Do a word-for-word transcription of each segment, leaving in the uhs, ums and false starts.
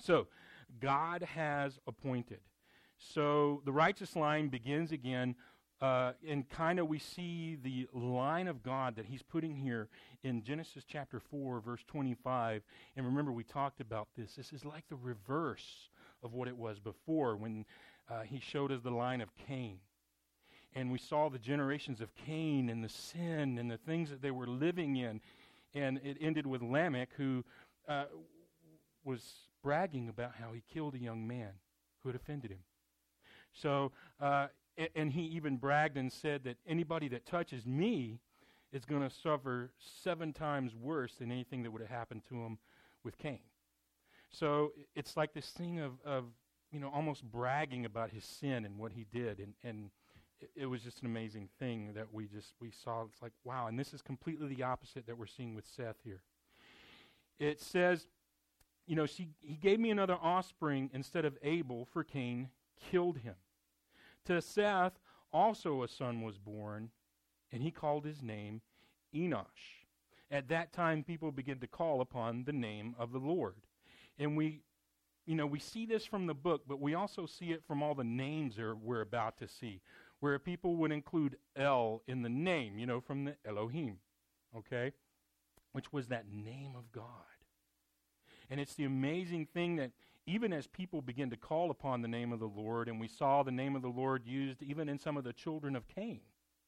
So, God has appointed. So, the righteous line begins again, uh, and kind of we see the line of God that he's putting here in Genesis chapter four, verse twenty-five. And remember, we talked about this. This is like the reverse of what it was before when uh, he showed us the line of Cain. And we saw the generations of Cain and the sin and the things that they were living in. And it ended with Lamech, who uh, was bragging about how he killed a young man who had offended him. So, uh, and, and he even bragged and said that anybody that touches me is going to suffer seven times worse than anything that would have happened to him with Cain. So it's like this thing of, of you know, almost bragging about his sin and what he did. And, and it, it was just an amazing thing that we just, we saw. It's like, wow. And this is completely the opposite that we're seeing with Seth here. It says, you know, she, he gave me another offspring instead of Abel, for Cain killed him. To Seth also a son was born, and he called his name Enosh. At that time, people began to call upon the name of the Lord. And we, you know, we see this from the book, but we also see it from all the names that we're about to see, where people would include El in the name, you know, from the Elohim, okay, which was that name of God. And it's the amazing thing that even as people begin to call upon the name of the Lord, and we saw the name of the Lord used even in some of the children of Cain,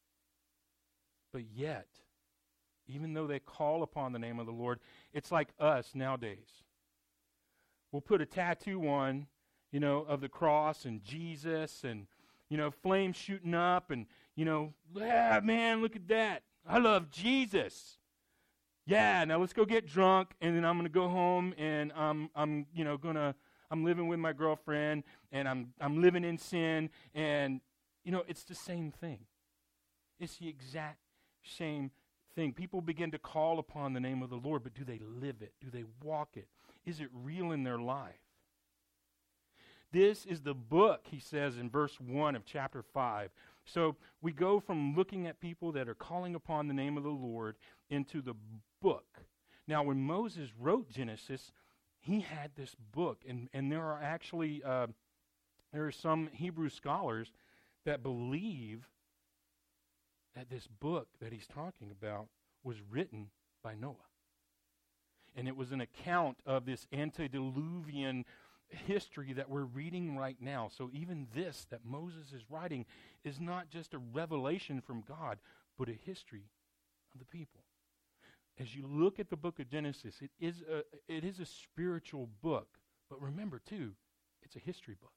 but yet, even though they call upon the name of the Lord, it's like us nowadays. We'll put a tattoo on, you know, of the cross and Jesus and, you know, flames shooting up and, you know, ah, man, look at that. I love Jesus. Yeah, now let's go get drunk, and then I'm going to go home, and I'm, I'm, you know, gonna, I'm living with my girlfriend, and I'm, I'm living in sin, and, you know, it's the same thing. It's the exact same thing. People begin to call upon the name of the Lord, but do they live it? Do they walk it? Is it real in their life? This is the book, he says in verse one of chapter five. So we go from looking at people that are calling upon the name of the Lord into the book. Now, when Moses wrote Genesis, he had this book, and, and there are actually uh, there are some Hebrew scholars that believe that this book that he's talking about was written by Noah. And it was an account of this antediluvian history that we're reading right now. So even this that Moses is writing is not just a revelation from God, but a history of the people. As you look at the book of Genesis, it is a, it is a spiritual book. But remember, too, it's a history book.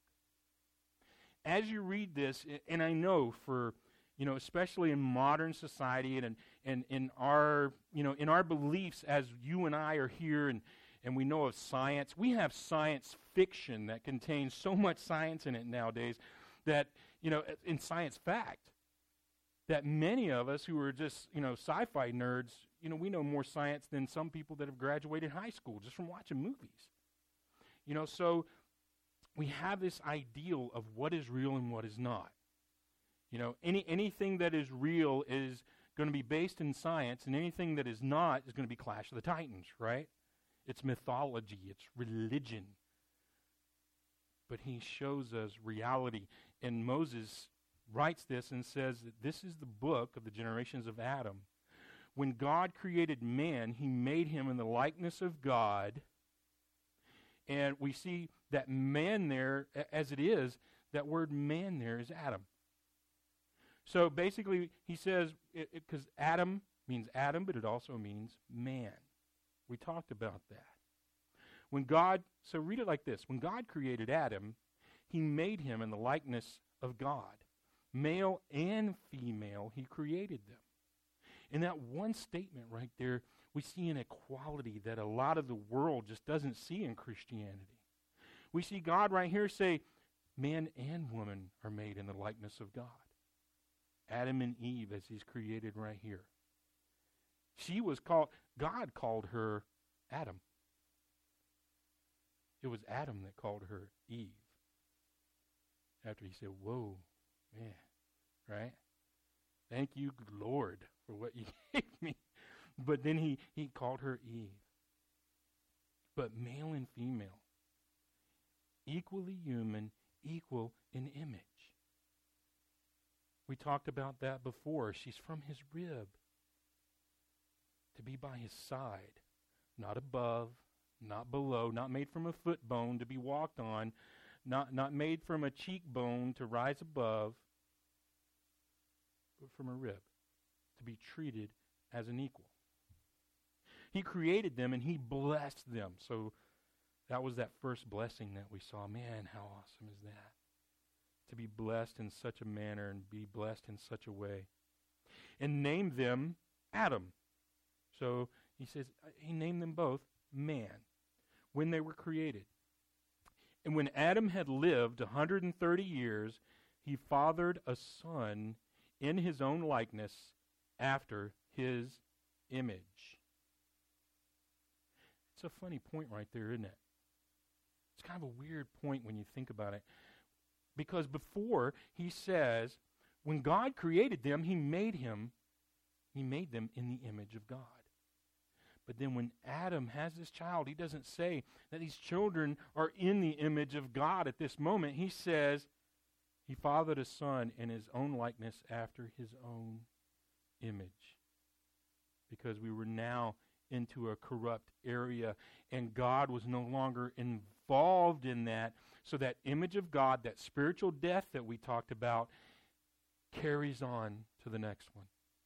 As you read this, and I know for, you know, especially in modern society and and in our, you know, in our beliefs as you and I are here and, and we know of science, we have science fiction that contains so much science in it nowadays that, you know, in science fact, that many of us who are just, you know, sci-fi nerds, you know, we know more science than some people that have graduated high school just from watching movies. You know, so we have this ideal of what is real and what is not. You know, any anything that is real is going to be based in science, and anything that is not is going to be Clash of the Titans, right? It's mythology, it's religion. But he shows us reality. And Moses writes this and says that this is the book of the generations of Adam. When God created man, he made him in the likeness of God. And we see that man there, as it is, that word man there is Adam. So basically, he says, because Adam means Adam, but it also means man. We talked about that. When God, so read it like this. When God created Adam, he made him in the likeness of God. Male and female, he created them. In that one statement right there, we see an equality that a lot of the world just doesn't see in Christianity. We see God right here say, man and woman are made in the likeness of God. Adam and Eve, as he's created right here. She was called, God called her Adam. It was Adam that called her Eve. After he said, whoa, man, right? Thank you, Lord, for what you gave me. But then he, he called her Eve. But male and female. equally human, equal in image. We talked about that before. She's from his rib, to be by his side, not above, not below, not made from a foot bone to be walked on, not, not made from a cheekbone to rise above, but from a rib, to be treated as an equal. He created them and he blessed them. So that was that first blessing that we saw. Man, how awesome is that? To be blessed in such a manner and be blessed in such a way. And named them Adam. So he says, he named them both man when they were created. And when Adam had lived one hundred thirty years, he fathered a son in his own likeness after his image. It's a funny point right there, isn't it? It's kind of a weird point when you think about it. Because before, he says, when God created them, he made him, he made them in the image of God. But then when Adam has this child, he doesn't say that these children are in the image of God at this moment. He says he fathered a son in his own likeness after his own image. Because we were now into a corrupt area, and God was no longer involved in that. So that image of God, that spiritual death that we talked about, carries on to the next one.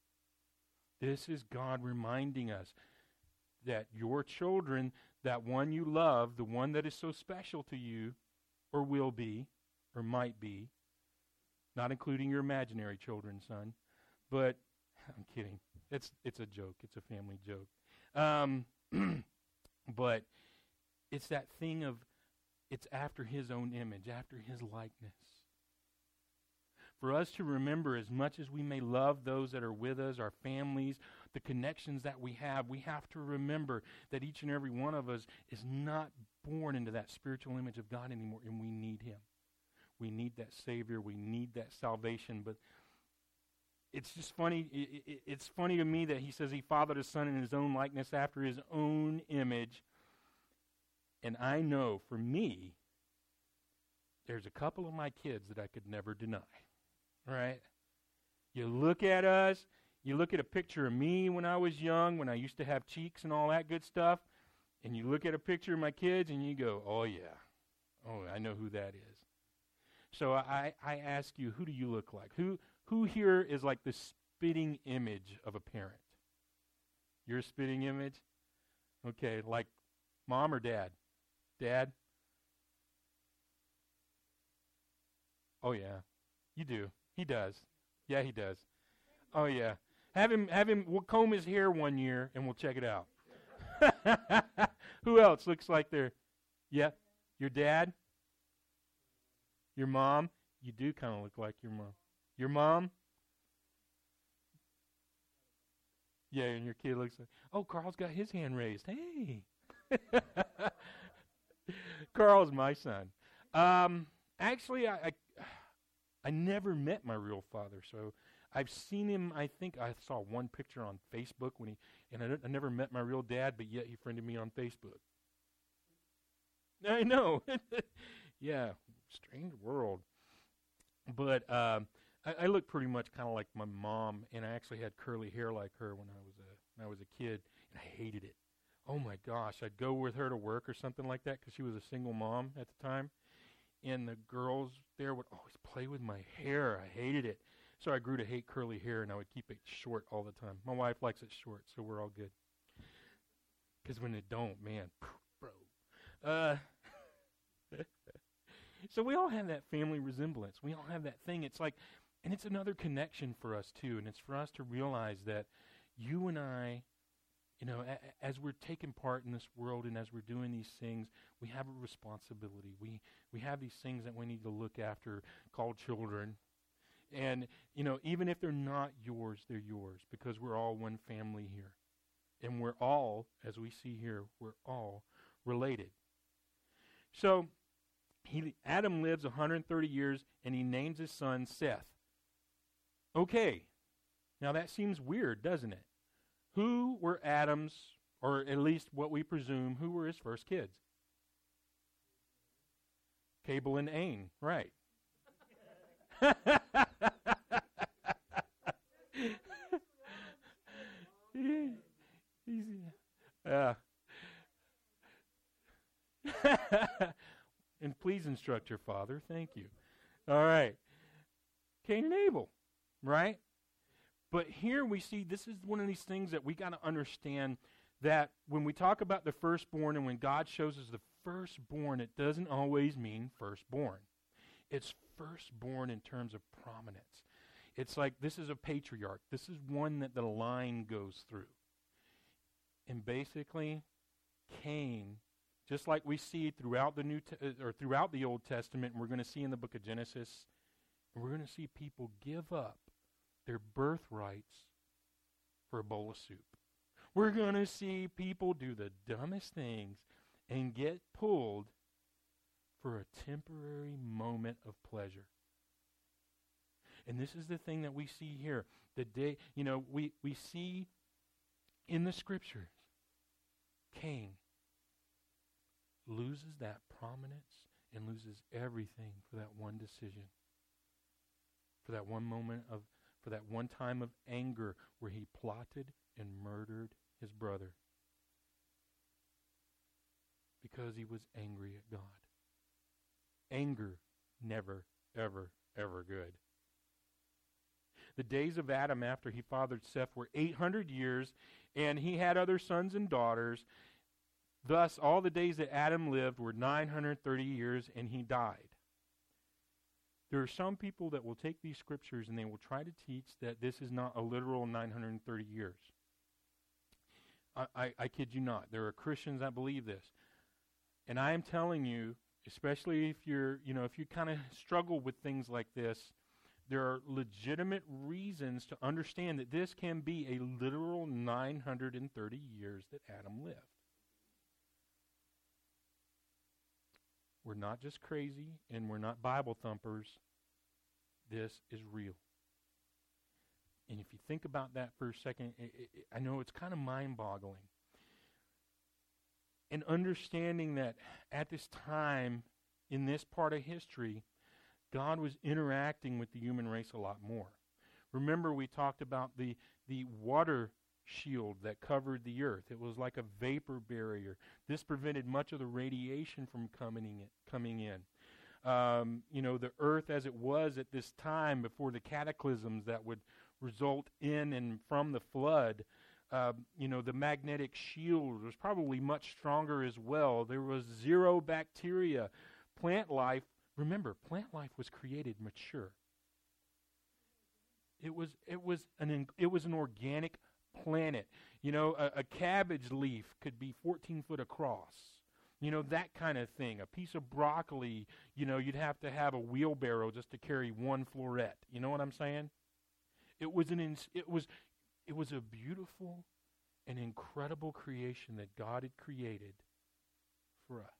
This is God reminding us that your children, that one you love, the one that is so special to you, or will be, or might be, not including your imaginary children, son, but I'm kidding. It's it's a joke. It's a family joke. Um, but it's that thing of, it's after his own image, after his likeness. For us to remember, as much as we may love those that are with us, our families, the connections that we have, we have to remember that each and every one of us is not born into that spiritual image of God anymore, and we need him. We need that Savior. We need that salvation. But it's just funny. It, it, it's funny to me that he says he fathered his son in his own likeness after his own image. And I know, for me, there's a couple of my kids that I could never deny. Right? You look at us, you look at a picture of me when I was young, when I used to have cheeks and all that good stuff, and you look at a picture of my kids and you go, oh yeah, oh, I know who that is. So I, I ask you, who do you look like? Who who here is like the spitting image of a parent? Your spitting image? Okay, like mom or dad? Dad? Oh yeah, you do. He does. Yeah, he does. Oh yeah. Have him have him we'll comb his hair one year and we'll check it out. Who else looks like they're yeah? Your dad? Your mom? You do kind of look like your mom. Your mom? Yeah, and your kid looks like, oh, Carl's got his hand raised. Hey. Carl's my son. Um, actually, I, I I never met my real father, so I've seen him. I think I saw one picture on Facebook when he, and I, I never met my real dad, but yet he friended me on Facebook. I know. Yeah, strange world. But um, I, I look pretty much kind of like my mom, and I actually had curly hair like her when I was a when I was a kid, and I hated it. Oh my gosh, I'd go with her to work or something like that because she was a single mom at the time. And the girls there would always play with my hair. I hated it. So I grew to hate curly hair, and I would keep it short all the time. My wife likes it short, so we're all good. Because when it don't, man, bro. Uh, so we all have that family resemblance. We all have that thing. It's like, and it's another connection for us, too. And it's for us to realize that you and I, you know, a, as we're taking part in this world and as we're doing these things, we have a responsibility. We we have these things that we need to look after called children. And, you know, even if they're not yours, they're yours because we're all one family here. And we're all, as we see here, we're all related. So he, Adam lives one hundred thirty years, and he names his son Seth. Okay, now that seems weird, doesn't it? Who were Adam's, or at least what we presume, who were his first kids? Cable and Ain, right. uh, and please instruct your father. Thank you. All right. Cain and Abel, right? But here we see this is one of these things that we got to understand, that when we talk about the firstborn and when God shows us the firstborn, it doesn't always mean firstborn. It's firstborn in terms of prominence. It's like this is a patriarch. This is one that the line goes through. And basically, Cain, just like we see throughout the New Te- or throughout the Old Testament, and we're going to see in the book of Genesis, and we're going to see people give up their birthrights for a bowl of soup. We're going to see people do the dumbest things and get pulled for a temporary moment of pleasure. And this is the thing that we see here. The day, you know, we, we see in the scriptures, Cain loses that prominence and loses everything for that one decision. For that one moment of, for that one time of anger where he plotted and murdered his brother. Because he was angry at God. Anger, never, ever, ever good. The days of Adam after he fathered Seth were eight hundred years, and he had other sons and daughters. Thus, all the days that Adam lived were nine hundred thirty years, and he died. There are some people that will take these scriptures and they will try to teach that this is not a literal nine hundred thirty years. I, I, I kid you not. There are Christians that believe this. And I am telling you, especially if you're, you know, if you kind of struggle with things like this, there are legitimate reasons to understand that this can be a literal nine hundred thirty years that Adam lived. We're not just crazy and we're not Bible thumpers. This is real. And if you think about that for a second, it, it, I know it's kind of mind-boggling. And understanding that at this time, in this part of history, God was interacting with the human race a lot more. Remember, we talked about the, the water shield that covered the earth. It was like a vapor barrier. This prevented much of the radiation from coming in. Coming in. Um, you know, the earth as it was at this time before the cataclysms that would result in and from the flood, uh, you know, the magnetic shield was probably much stronger as well. There was zero bacteria. Plant life, remember, plant life was created mature. It was it was an it was an organic planet. You know, a, a cabbage leaf could be fourteen foot across. You know, that kind of thing. A piece of broccoli, you know, you'd have to have a wheelbarrow just to carry one floret. You know what I'm saying? It was an ins- it was it was a beautiful and incredible creation that God had created for us.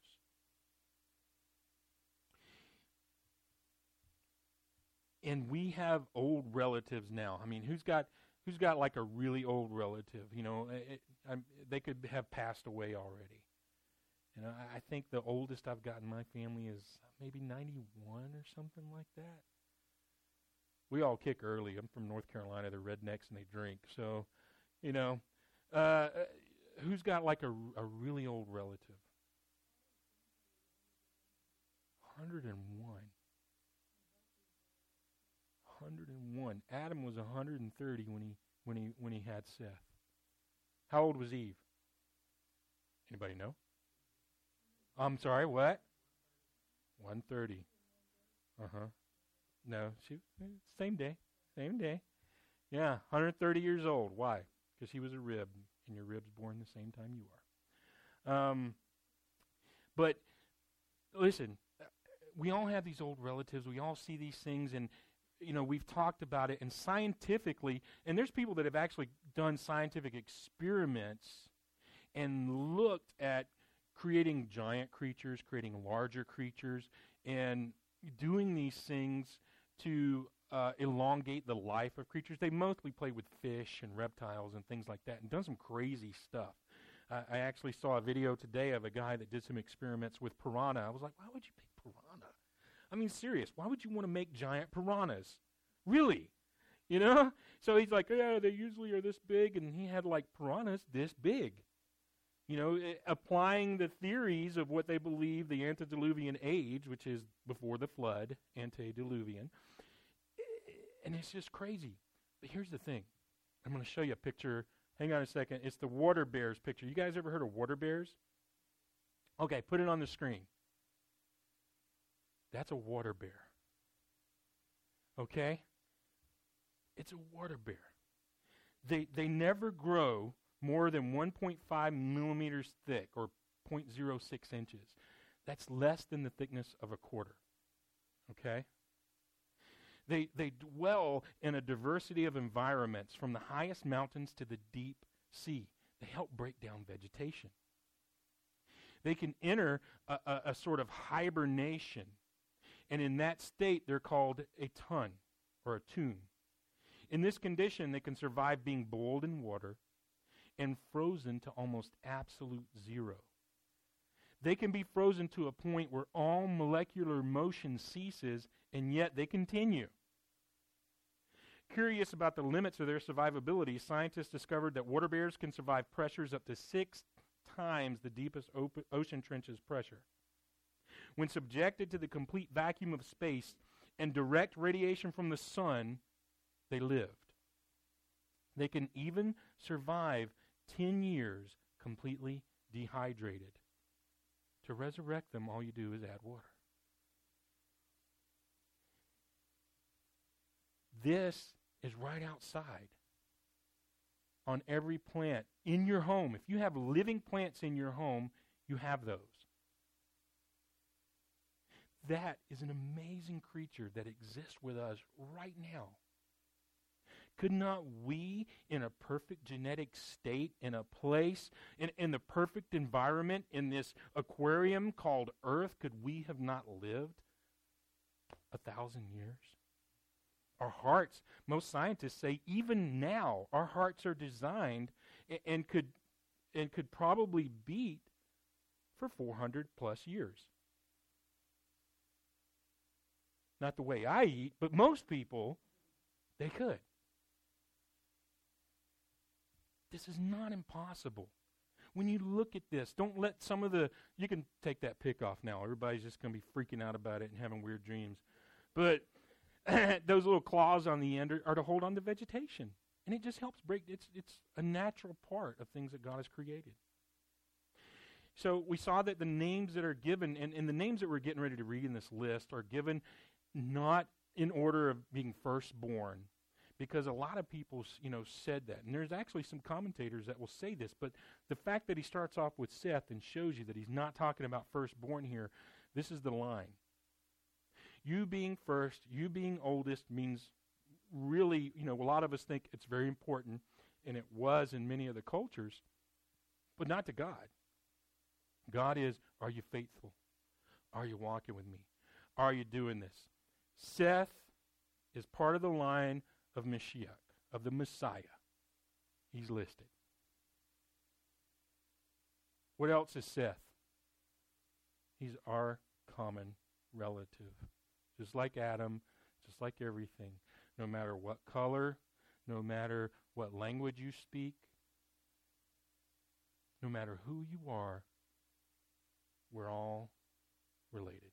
And we have old relatives now. I mean, who's got who's got like a really old relative? You know, it, it, they could have passed away already. You know, I, I think the oldest I've got in my family is maybe ninety-one or something like that. We all kick early. I'm from North Carolina. They're rednecks and they drink. So, you know, uh, who's got like a, a really old relative? one hundred one. one hundred one. Adam was one hundred thirty when he when he when he had Seth. How old was Eve? Anybody know? I'm sorry, what? one thirty. Uh-huh. No, she same day. Same day. Yeah, one hundred thirty years old. Why? Because he was a rib, and your rib's born the same time you are. Um, but listen, we all have these old relatives. We all see these things, and you know, we've talked about it, and scientifically, and there's people that have actually done scientific experiments and looked at creating giant creatures, creating larger creatures, and doing these things to uh, elongate the life of creatures. They mostly play with fish and reptiles and things like that and done some crazy stuff. Uh, I actually saw a video today of a guy that did some experiments with piranha. I was like, why would you pick piranha? I mean, serious, why would you want to make giant piranhas? Really? You know? So he's like, yeah, they usually are this big, and he had like piranhas this big. You know, I- applying the theories of what they believe the antediluvian age, which is before the flood, antediluvian. And it's just crazy. But here's the thing. I'm going to show you a picture. Hang on a second. It's the water bears picture. You guys ever heard of water bears? Okay, put it on the screen. That's a water bear. Okay? It's a water bear. They they never grow more than one point five millimeters thick, or zero point zero six inches. That's less than the thickness of a quarter. Okay? They they dwell in a diversity of environments, from the highest mountains to the deep sea. They help break down vegetation. They can enter a, a, a sort of hibernation. And in that state, they're called a tun, or a tune. In this condition, they can survive being boiled in water and frozen to almost absolute zero. They can be frozen to a point where all molecular motion ceases, and yet they continue. Curious about the limits of their survivability, scientists discovered that water bears can survive pressures up to six times the deepest op- ocean trench's pressure. When subjected to the complete vacuum of space and direct radiation from the sun, they lived. They can even survive ten years completely dehydrated. To resurrect them, all you do is add water. This is right outside on every plant in your home. If you have living plants in your home, you have those. That is an amazing creature that exists with us right now. Could not we, in a perfect genetic state, in a place, in, in the perfect environment, in this aquarium called Earth, could we have not lived a thousand years? Our hearts, most scientists say, even now, our hearts are designed and, and could and could probably beat for four hundred plus years. Not the way I eat, but most people, they could. This is not impossible. When you look at this, don't let some of the, you can take that pick off now. Everybody's just going to be freaking out about it and having weird dreams. But those little claws on the end are, are to hold on to vegetation. And it just helps break, it's, it's a natural part of things that God has created. So we saw that the names that are given, and, and the names that we're getting ready to read in this list are given not in order of being firstborn, because a lot of people, you know, said that. And there's actually some commentators that will say this, but the fact that he starts off with Seth and shows you that he's not talking about firstborn here, this is the line. You being first, you being oldest means really, you know, a lot of us think it's very important, and it was in many of the cultures, but not to God. God is, are you faithful? Are you walking with me? Are you doing this? Seth is part of the line of Mashiach, of the Messiah. He's listed. What else is Seth? He's our common relative. Just like Adam, just like everything. No matter what color, no matter what language you speak, no matter who you are, we're all related.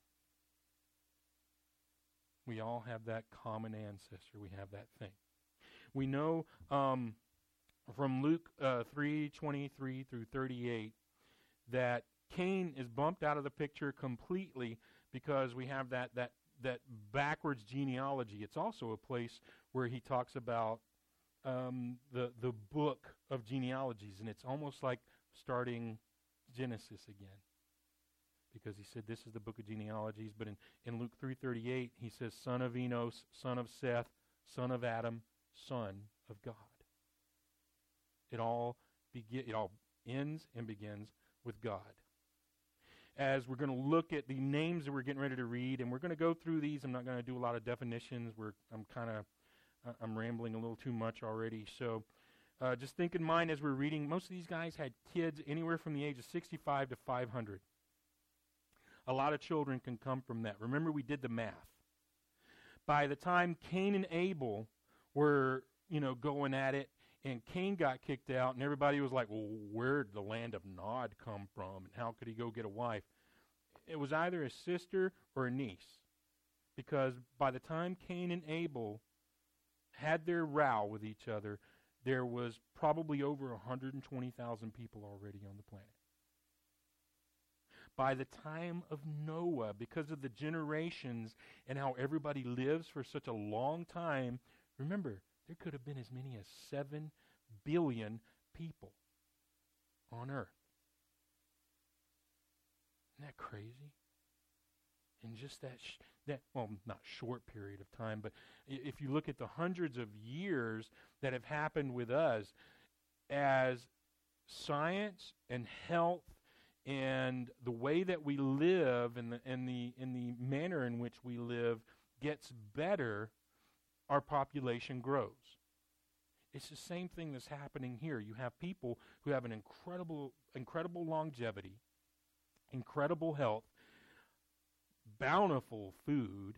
We all have that common ancestor. We have that thing. We know um, from Luke uh, three twenty-three through thirty-eight that Cain is bumped out of the picture completely because we have that that that backwards genealogy. It's also a place where he talks about um, the the book of genealogies, and it's almost like starting Genesis again. Because he said this is the book of genealogies, but in, in Luke three thirty-eight, he says, son of Enos, son of Seth, son of Adam, son of God. It all begin, it all ends and begins with God. As we're going to look at the names that we're getting ready to read, and we're going to go through these. I'm not going to do a lot of definitions. We're I'm kind of uh, I'm rambling a little too much already. So Uh, just think in mind as we're reading, most of these guys had kids anywhere from the age of sixty-five to five hundred. A lot of children can come from that. Remember, we did the math. By the time Cain and Abel were, you know, going at it, and Cain got kicked out, and everybody was like, well, where did the land of Nod come from, and how could he go get a wife? It was either a sister or a niece. Because by the time Cain and Abel had their row with each other, there was probably over one hundred twenty thousand people already on the planet. By the time of Noah, because of the generations and how everybody lives for such a long time, remember, there could have been as many as seven billion people on earth. Isn't that crazy? In just that, sh- that well, not short period of time, but I- if you look at the hundreds of years that have happened with us, as science and health and the way that we live and the, and the, and the manner in which we live gets better, our population grows. It's the same thing that's happening here. You have people who have an incredible, incredible longevity, incredible health, bountiful food,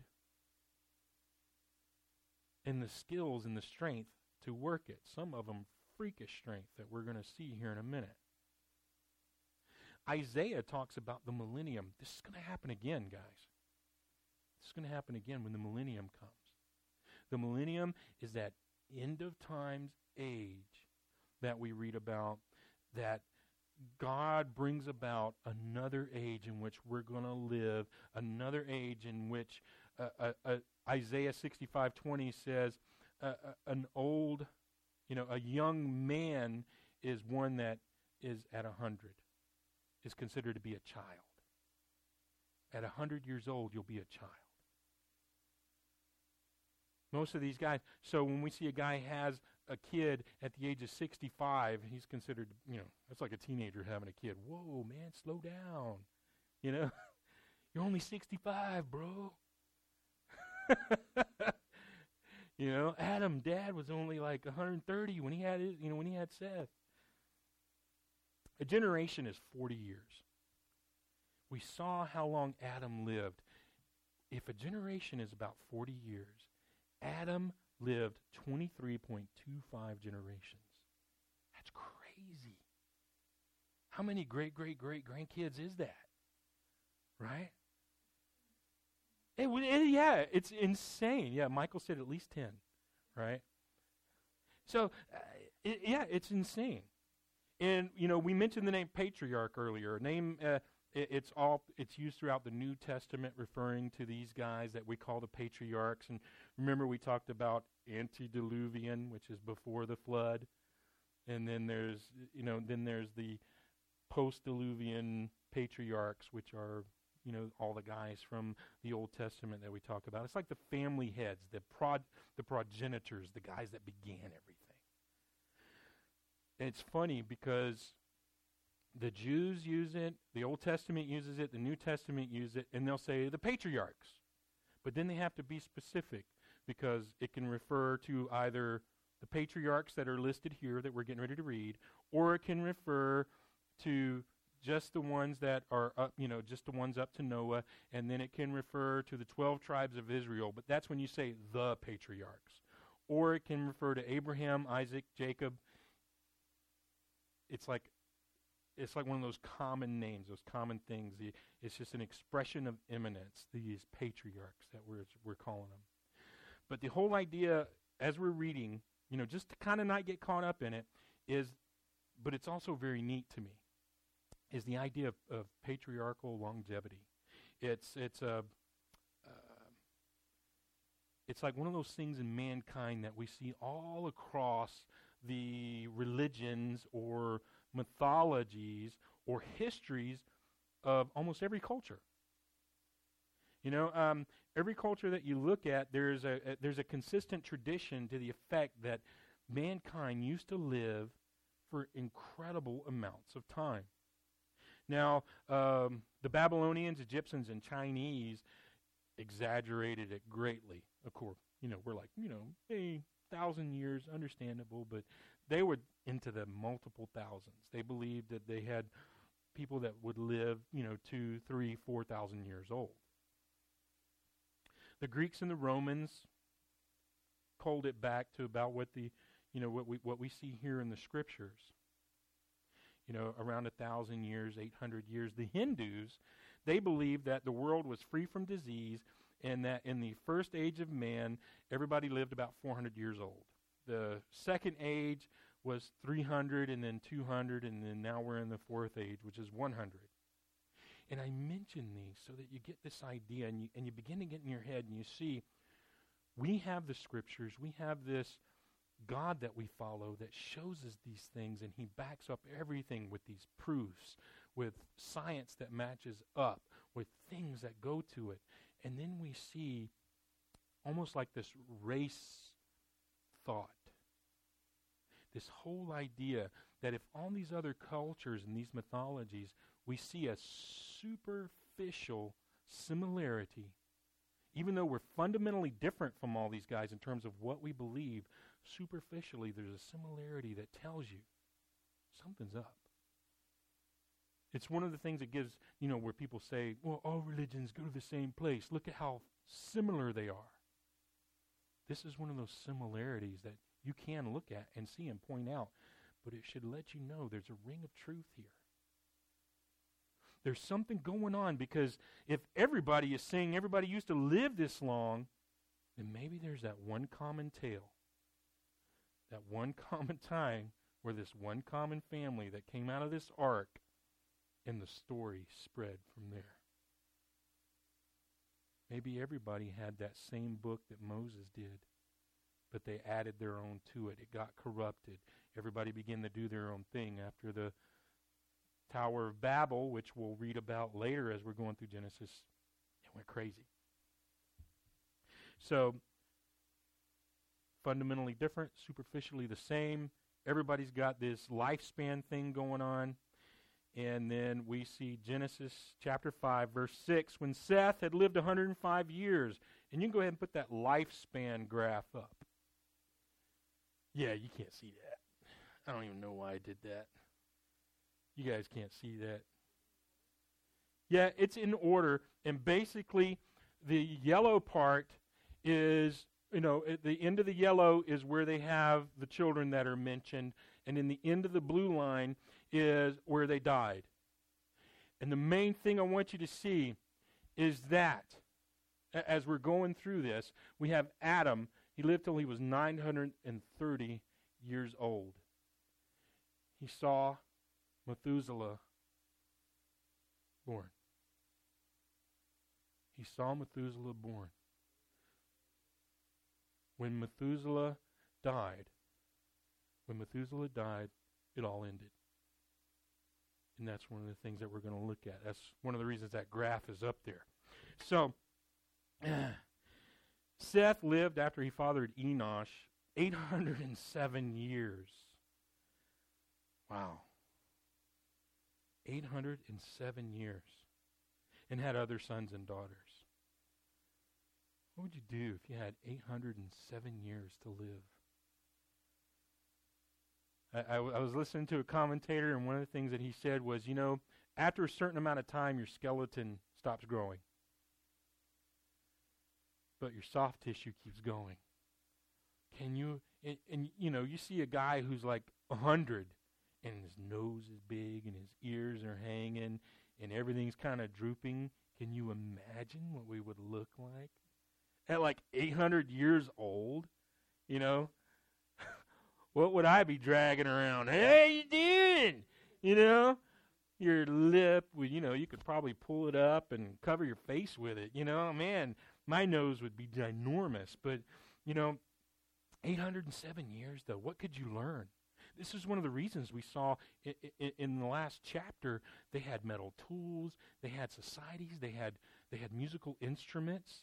and the skills and the strength to work it. Some of them freakish strength that we're going to see here in a minute. Isaiah talks about the millennium. This is going to happen again, guys. This is going to happen again when the millennium comes. The millennium is that end of times age that we read about, that God brings about another age in which we're going to live, another age in which uh, uh, uh, Isaiah sixty-five twenty says uh, uh, an old, you know, a young man is one that is at a hundred, is considered to be a child. At a hundred years old, you'll be a child. Most of these guys, so when we see a guy has a kid at the age of sixty-five, he's considered, you know, that's like a teenager having a kid. Whoa, man, slow down. You know, you're only sixty-five, bro. You know, Adam, dad was only like one hundred thirty when he had his, you know, when he had Seth. A generation is forty years. We saw how long Adam lived. If a generation is about forty years, Adam lived twenty-three point two five generations. That's crazy. How many great, great, great grandkids is that? Right? It, it, yeah, it's insane. Yeah, Michael said at least ten, right? So, uh, it, yeah, it's insane. And, you know, we mentioned the name patriarch earlier. Name, uh, it, it's all, it's used throughout the New Testament referring to these guys that we call the patriarchs. And remember we talked about antediluvian, which is before the flood. And then there's, you know, then there's the post-diluvian patriarchs, which are, you know, all the guys from the Old Testament that we talk about. It's like the family heads, the prod, the progenitors, the guys that began everything. And it's funny because the Jews use it, the Old Testament uses it, the New Testament uses it, and they'll say the patriarchs. But then they have to be specific because it can refer to either the patriarchs that are listed here that we're getting ready to read, or it can refer to just the ones that are up, you know, just the ones up to Noah, and then it can refer to the twelve tribes of Israel, but that's when you say the patriarchs. Or it can refer to Abraham, Isaac, Jacob. It's like it's like one of those common names, those common things. The, it's just an expression of eminence, these patriarchs that we're we're calling them. But the whole idea, as we're reading, you know, just to kind of not get caught up in it, is, but it's also very neat to me, is the idea of, of patriarchal longevity. It's it's a uh, it's like one of those things in mankind that we see all across the religions or mythologies or histories of almost every culture. You know, um, every culture that you look at, there's a, a there's a consistent tradition to the effect that mankind used to live for incredible amounts of time. Now, um, the Babylonians, Egyptians, and Chinese exaggerated it greatly. Of course, you know, we're like, you know, hey, thousand years, understandable, but they were into the multiple thousands. They believed that they had people that would live, you know, two, three, four thousand years old. The Greeks and the Romans culled it back to about what the, you know, what we what we see here in the scriptures. You know, around a thousand years, eight hundred years. The Hindus, they believed that the world was free from disease, and that in the first age of man, everybody lived about four hundred years old. The second age was three hundred, and then two hundred, and then now we're in the fourth age, which is one hundred. And I mention these so that you get this idea, and you, and you begin to get in your head, and you see, we have the scriptures, we have this God that we follow that shows us these things, and he backs up everything with these proofs, with science that matches up, with things that go to it. And then we see almost like this race thought, this whole idea that if all these other cultures and these mythologies, we see a superficial similarity, even though we're fundamentally different from all these guys in terms of what we believe, superficially there's a similarity that tells you something's up. It's one of the things that gives, you know, where people say, well, all religions go to the same place. Look at how similar they are. This is one of those similarities that you can look at and see and point out, but it should let you know there's a ring of truth here. There's something going on, because if everybody is saying everybody used to live this long, then maybe there's that one common tale, that one common time where this one common family that came out of this ark, and the story spread from there. Maybe everybody had that same book that Moses did, but they added their own to it. It got corrupted. Everybody began to do their own thing after the Tower of Babel, which we'll read about later as we're going through Genesis. It went crazy. So, fundamentally different, superficially the same. Everybody's got this lifespan thing going on. And then we see Genesis chapter five, verse six, when Seth had lived one hundred five years. And you can go ahead and put that lifespan graph up. Yeah, you can't see that. I don't even know why I did that. You guys can't see that. Yeah, it's in order. And basically, the yellow part is, you know, at the end of the yellow is where they have the children that are mentioned. And in the end of the blue line is where they died. And the main thing I want you to see is that, a- as we're going through this, we have Adam. He lived till he was nine hundred thirty years old. He saw Methuselah born. He saw Methuselah born. When Methuselah died, when Methuselah died, it all ended. And that's one of the things that we're going to look at. That's one of the reasons that graph is up there. So, Seth lived after he fathered Enosh eight hundred seven years. Wow. eight hundred seven years. And had other sons and daughters. What would you do if you had eight hundred seven years to live? I, I, w- I was listening to a commentator, and one of the things that he said was, you know, after a certain amount of time, your skeleton stops growing. But your soft tissue keeps going. Can you, and, and you know, you see a guy who's like one hundred, and his nose is big, and his ears are hanging, and everything's kind of drooping. Can you imagine what we would look like? At like eight hundred years old, you know? What would I be dragging around? Hey, how you doing? You know? Your lip, would, you know, you could probably pull it up and cover your face with it. You know, man, my nose would be ginormous. But, you know, eight hundred seven years, though, what could you learn? This is one of the reasons we saw I- I- in the last chapter, they had metal tools, they had societies, they had they had musical instruments.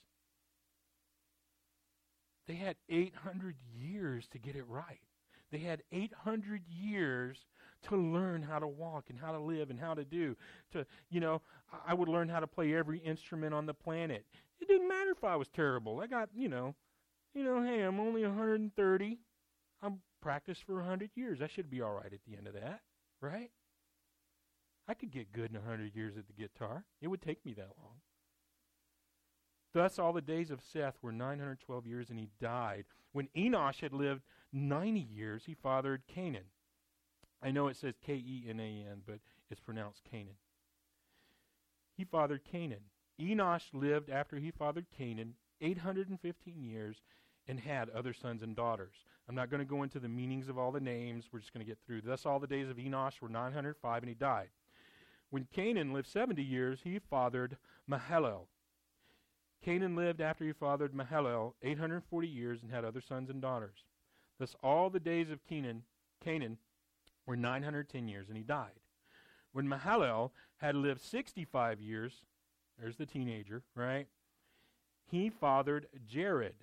They had eight hundred years to get it right. They had eight hundred years to learn how to walk and how to live and how to do. To, you know, I would learn how to play every instrument on the planet. It didn't matter if I was terrible. I got, you know, you know, hey, I'm only one hundred thirty. I'm practiced for one hundred years. I should be all right at the end of that, right? I could get good in one hundred years at the guitar. It would take me that long. Thus all the days of Seth were nine hundred twelve years, and he died. When Enosh had lived ninety years, he fathered Canaan. I know it says K E N A N, but it's pronounced Canaan. He fathered Canaan. Enosh lived after he fathered Canaan eight hundred fifteen years and had other sons and daughters. I'm not going to go into the meanings of all the names. We're just going to get through. Thus all the days of Enosh were nine hundred five, and he died. When Canaan lived seventy years, he fathered Mahalalel. Canaan lived after he fathered Mahalalel eight hundred forty years and had other sons and daughters. Thus all the days of Canaan, Canaan were nine hundred ten years, and he died. When Mahalalel had lived sixty-five years, there's the teenager, right? He fathered Jared.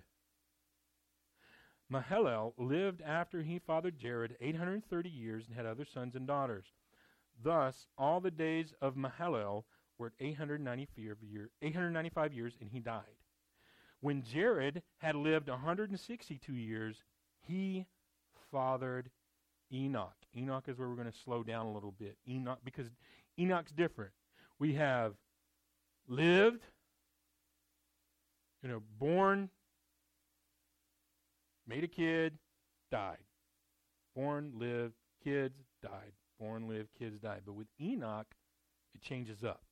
Mahalalel lived after he fathered Jared eight hundred thirty years and had other sons and daughters. Thus all the days of Mahalalel were eight hundred ninety-five years, and he died. When Jared had lived one hundred sixty-two years, he fathered Enoch. Enoch is where we're going to slow down a little bit. Enoch, because Enoch's different. We have lived, you know, born, made a kid, died. Born, lived, kids, died. Born, lived, kids, died. But with Enoch, it changes up.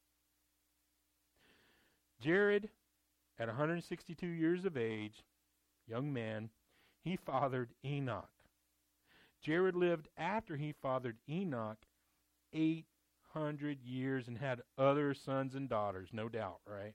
Jared, at one hundred sixty-two years of age, young man, he fathered Enoch. Jared lived after he fathered Enoch eight hundred years and had other sons and daughters, no doubt, right?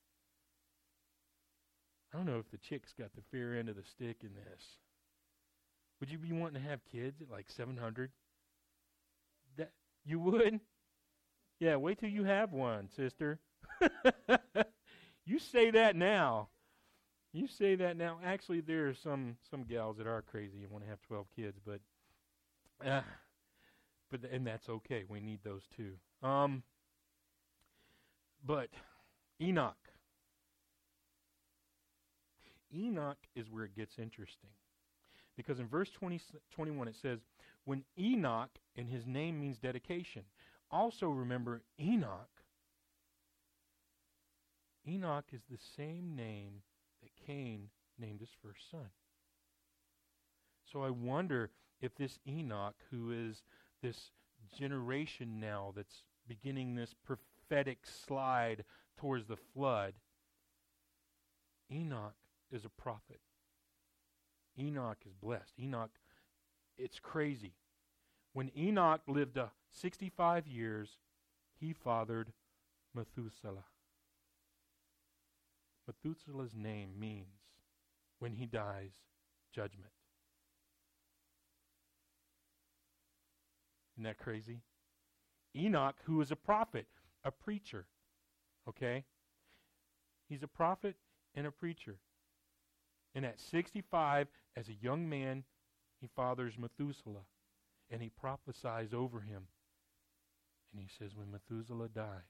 I don't know if the chick's got the fair end of the stick in this. Would you be wanting to have kids at like seven hundred? That you would? Yeah, wait till you have one, sister. You say that now. You say that now. Actually, there are some some gals that are crazy and want to have twelve kids, but uh, but and that's okay. We need those too. Um, but Enoch. Enoch is where it gets interesting. Because in verse twenty, twenty-one it says, when Enoch, and his name means dedication. Also remember, Enoch, Enoch is the same name that Cain named his first son. So I wonder if this Enoch, who is this generation now that's beginning this prophetic slide towards the flood, Enoch is a prophet. Enoch is blessed. Enoch, it's crazy. When Enoch lived uh, sixty-five years, he fathered Methuselah. Methuselah's name means, when he dies, judgment. Isn't that crazy? Enoch, who is a prophet, a preacher, okay? He's a prophet and a preacher. And at sixty-five, as a young man, he fathers Methuselah. And he prophesies over him. And he says, when Methuselah dies,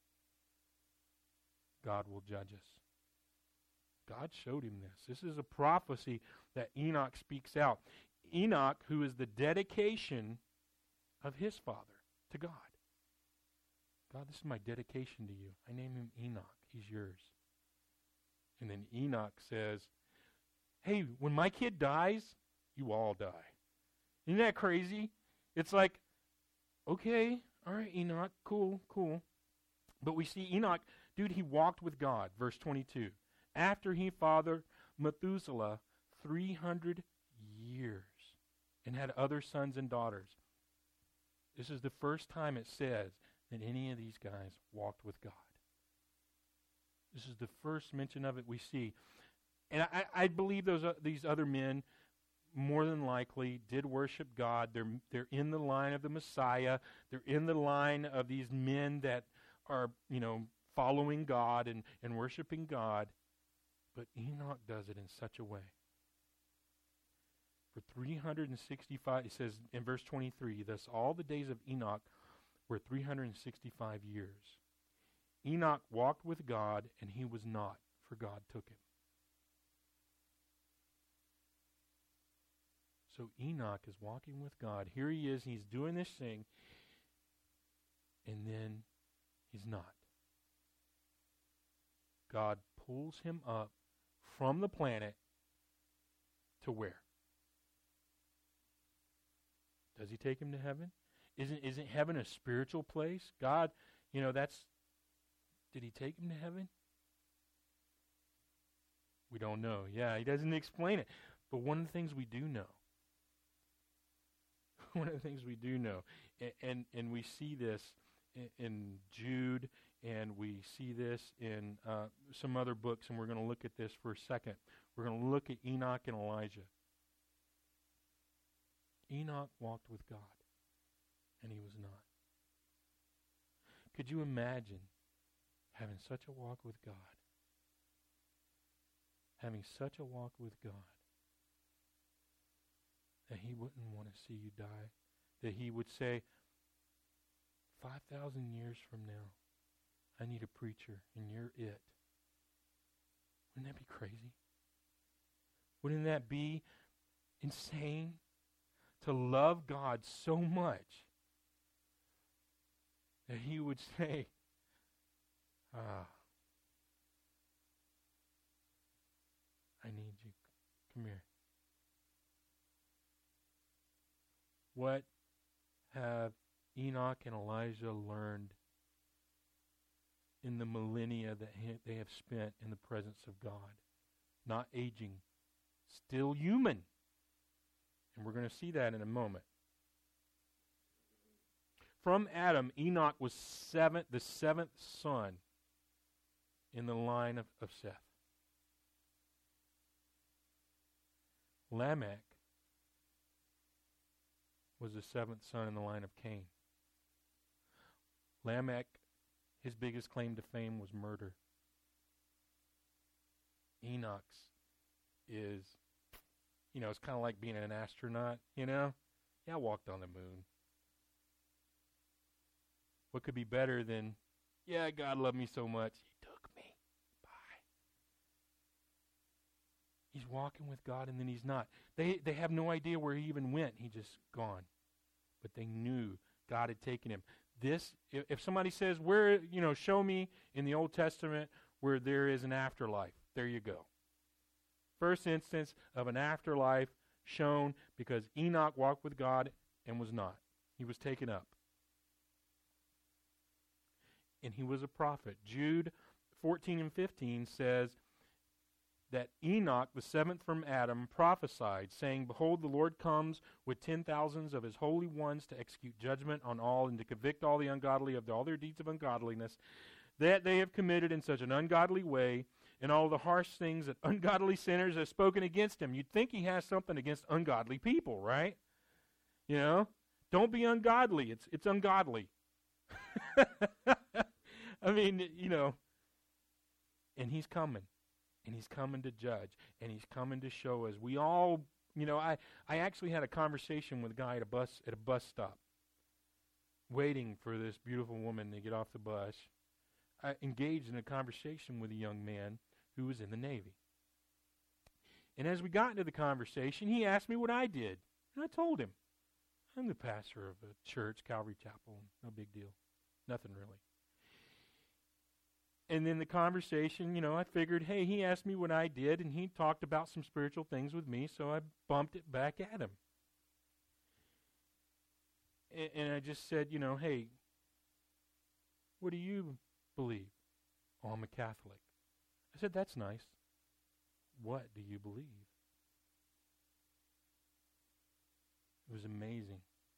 God will judge us. God showed him this. This is a prophecy that Enoch speaks out. Enoch, who is the dedication of his father to God. God, this is my dedication to you. I name him Enoch. He's yours. And then Enoch says, hey, when my kid dies, you all die. Isn't that crazy? It's like, okay, all right, Enoch, cool, cool. But we see Enoch, dude, he walked with God, verse twenty-two. After he fathered Methuselah three hundred years and had other sons and daughters. This is the first time it says that any of these guys walked with God. This is the first mention of it we see. And I, I believe those uh, these other men more than likely did worship God. They're, they're in the line of the Messiah. They're in the line of these men that are, you know, following God and, and worshiping God. But Enoch does it in such a way. For three hundred sixty-five, it says in verse twenty-three, thus all the days of Enoch were three hundred sixty-five years. Enoch walked with God, and he was not, for God took him. So Enoch is walking with God. Here he is. He's doing this thing. And then he's not. God pulls him up from the planet to where? Does he take him to heaven? Isn't, isn't heaven a spiritual place? God, you know, that's, did he take him to heaven? We don't know. Yeah, he doesn't explain it. But one of the things we do know, one of the things we do know, and, and, and we see this in, in Jude, and we see this in uh, some other books, and we're going to look at this for a second. We're going to look at Enoch and Elijah. Enoch walked with God, and he was not. Could you imagine having such a walk with God? Having such a walk with God that he wouldn't want to see you die? That he would say, five thousand years from now, I need a preacher, and you're it. Wouldn't that be crazy? Wouldn't that be insane? To love God so much that he would say, ah, I need you. Come here. What have Enoch and Elijah learned in the millennia that he, they have spent in the presence of God? Not aging, still human. And we're going to see that in a moment. From Adam, Enoch was seventh, the seventh son in the line of, of Seth. Lamech was the seventh son in the line of Cain. Lamech, his biggest claim to fame was murder. Enoch's is, you know, it's kind of like being an astronaut, you know? Yeah, I walked on the moon. What could be better than, yeah, God loved me so much, he took me. Bye. He's walking with God, and then he's not. They they have no idea where he even went. He just gone. But they knew God had taken him. This, if, if somebody says, where, you know, show me in the Old Testament where there is an afterlife, there you go. First instance of an afterlife shown because Enoch walked with God and was not. He was taken up. And he was a prophet. Jude fourteen and fifteen says that Enoch, the seventh from Adam, prophesied, saying, behold, the Lord comes with ten thousands of his holy ones to execute judgment on all and to convict all the ungodly of all their deeds of ungodliness that they have committed in such an ungodly way, and all the harsh things that ungodly sinners have spoken against him. You'd think he has something against ungodly people, right? You know? Don't be ungodly. It's it's ungodly. I mean, you know, and he's coming. And he's coming to judge. And he's coming to show us. We all, you know, I, I actually had a conversation with a guy at a bus at a bus stop, waiting for this beautiful woman to get off the bus. I engaged in a conversation with a young man who was in the Navy. And as we got into the conversation, he asked me what I did. And I told him, I'm the pastor of a church, Calvary Chapel. No big deal. Nothing really. And then the conversation, you know, I figured, hey, he asked me what I did, and he talked about some spiritual things with me, so I bumped it back at him. And, and I just said, you know, hey, what do you believe? Oh, I'm a Catholic. I said, that's nice. What do you believe? It was amazing.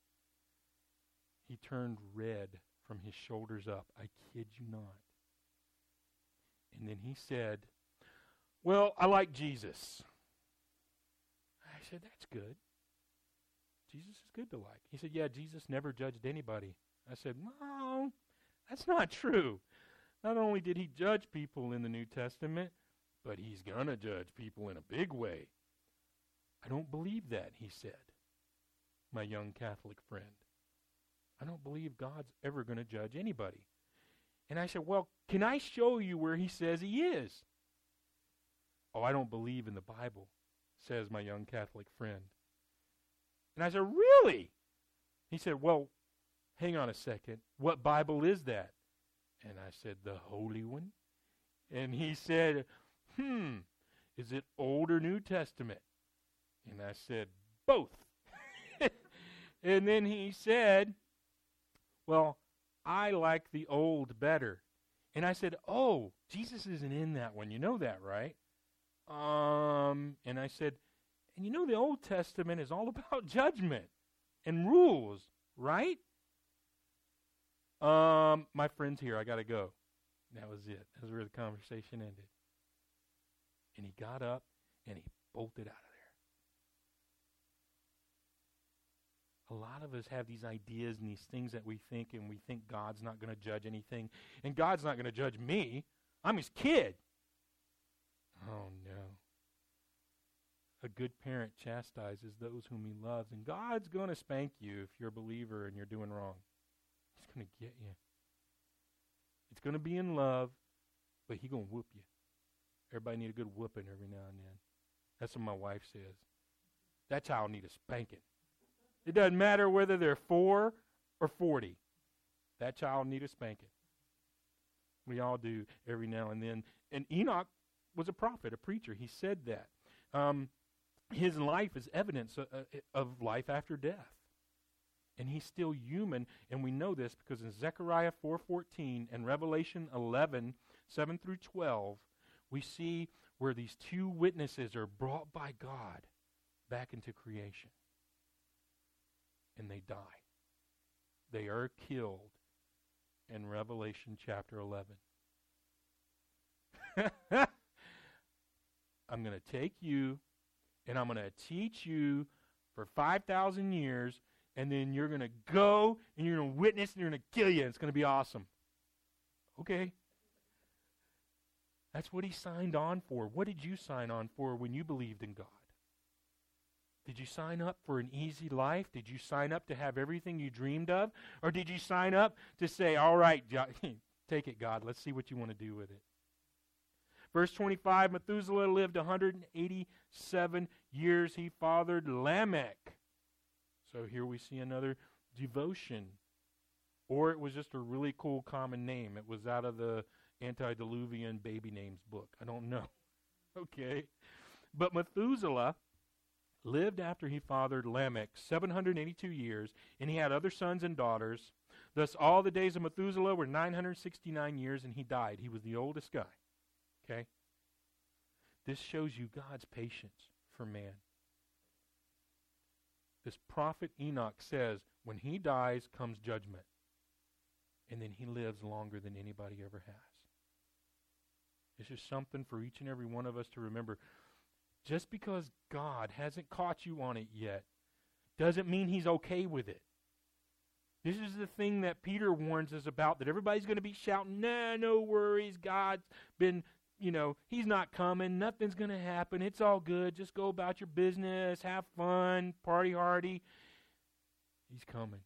He turned red from his shoulders up. I kid you not. And then he said, well, I like Jesus. I said, that's good. Jesus is good to like. He said, yeah, Jesus never judged anybody. I said, no, that's not true. Not only did he judge people in the New Testament, but he's going to judge people in a big way. I don't believe that, he said, my young Catholic friend. I don't believe God's ever going to judge anybody. And I said, well, can I show you where he says he is? Oh, I don't believe in the Bible, says my young Catholic friend. And I said, really? He said, well, hang on a second. What Bible is that? And I said, the Holy One. And he said, hmm, is it Old or New Testament? And I said, both. And then he said, well, I like the old better. And I said, oh, Jesus isn't in that one. You know that, right? Um, and I said, and you know the Old Testament is all about judgment and rules, right? Um, my friend's here. I got to go. And that was it. That was where the conversation ended. And he got up and he bolted out of there. A lot of us have these ideas and these things that we think, and we think God's not going to judge anything. And God's not going to judge me. I'm his kid. Oh, no. A good parent chastises those whom he loves, and God's going to spank you if you're a believer and you're doing wrong. He's going to get you. It's going to be in love, but he's going to whoop you. Everybody need a good whooping every now and then. That's what my wife says. That child need a spanking. It doesn't matter whether they're four or forty. That child need a spanking. We all do every now and then. And Enoch was a prophet, a preacher. He said that. Um, his life is evidence of, of life after death. And he's still human, and we know this because in Zechariah four fourteen and Revelation eleven, seven through twelve, we see where these two witnesses are brought by God back into creation. And they die. They are killed in Revelation chapter eleven. I'm going to take you, and I'm going to teach you for five thousand years, and then you're going to go, and you're going to witness, and you're going to kill you. And it's going to be awesome. Okay. That's what he signed on for. What did you sign on for when you believed in God? Did you sign up for an easy life? Did you sign up to have everything you dreamed of? Or did you sign up to say, all right, take it, God. Let's see what you want to do with it. Verse twenty-five, Methuselah lived one hundred eighty-seven years. He fathered Lamech. So here we see another devotion. Or it was just a really cool common name. It was out of the Antediluvian baby names book. I don't know. Okay. But Methuselah lived after he fathered Lamech seven hundred eighty-two years, and he had other sons and daughters. Thus all the days of Methuselah were nine hundred sixty-nine years, and he died. He was the oldest guy. Okay? This shows you God's patience for man. This prophet Enoch says, when he dies comes judgment. And then he lives longer than anybody ever has. This is something for each and every one of us to remember. Just because God hasn't caught you on it yet doesn't mean he's okay with it. This is the thing that Peter warns us about, that everybody's going to be shouting, nah, no worries, God's been, you know, he's not coming, nothing's going to happen, it's all good, just go about your business, have fun, party hardy. He's coming.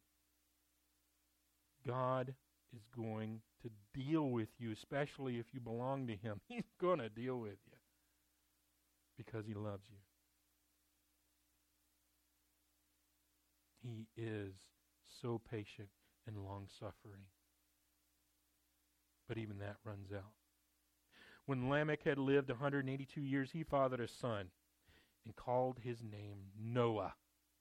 God is going to deal with you, especially if you belong to him. He's going to deal with you because he loves you. He is so patient and long-suffering. But even that runs out. When Lamech had lived one hundred eighty-two years, he fathered a son and called his name Noah,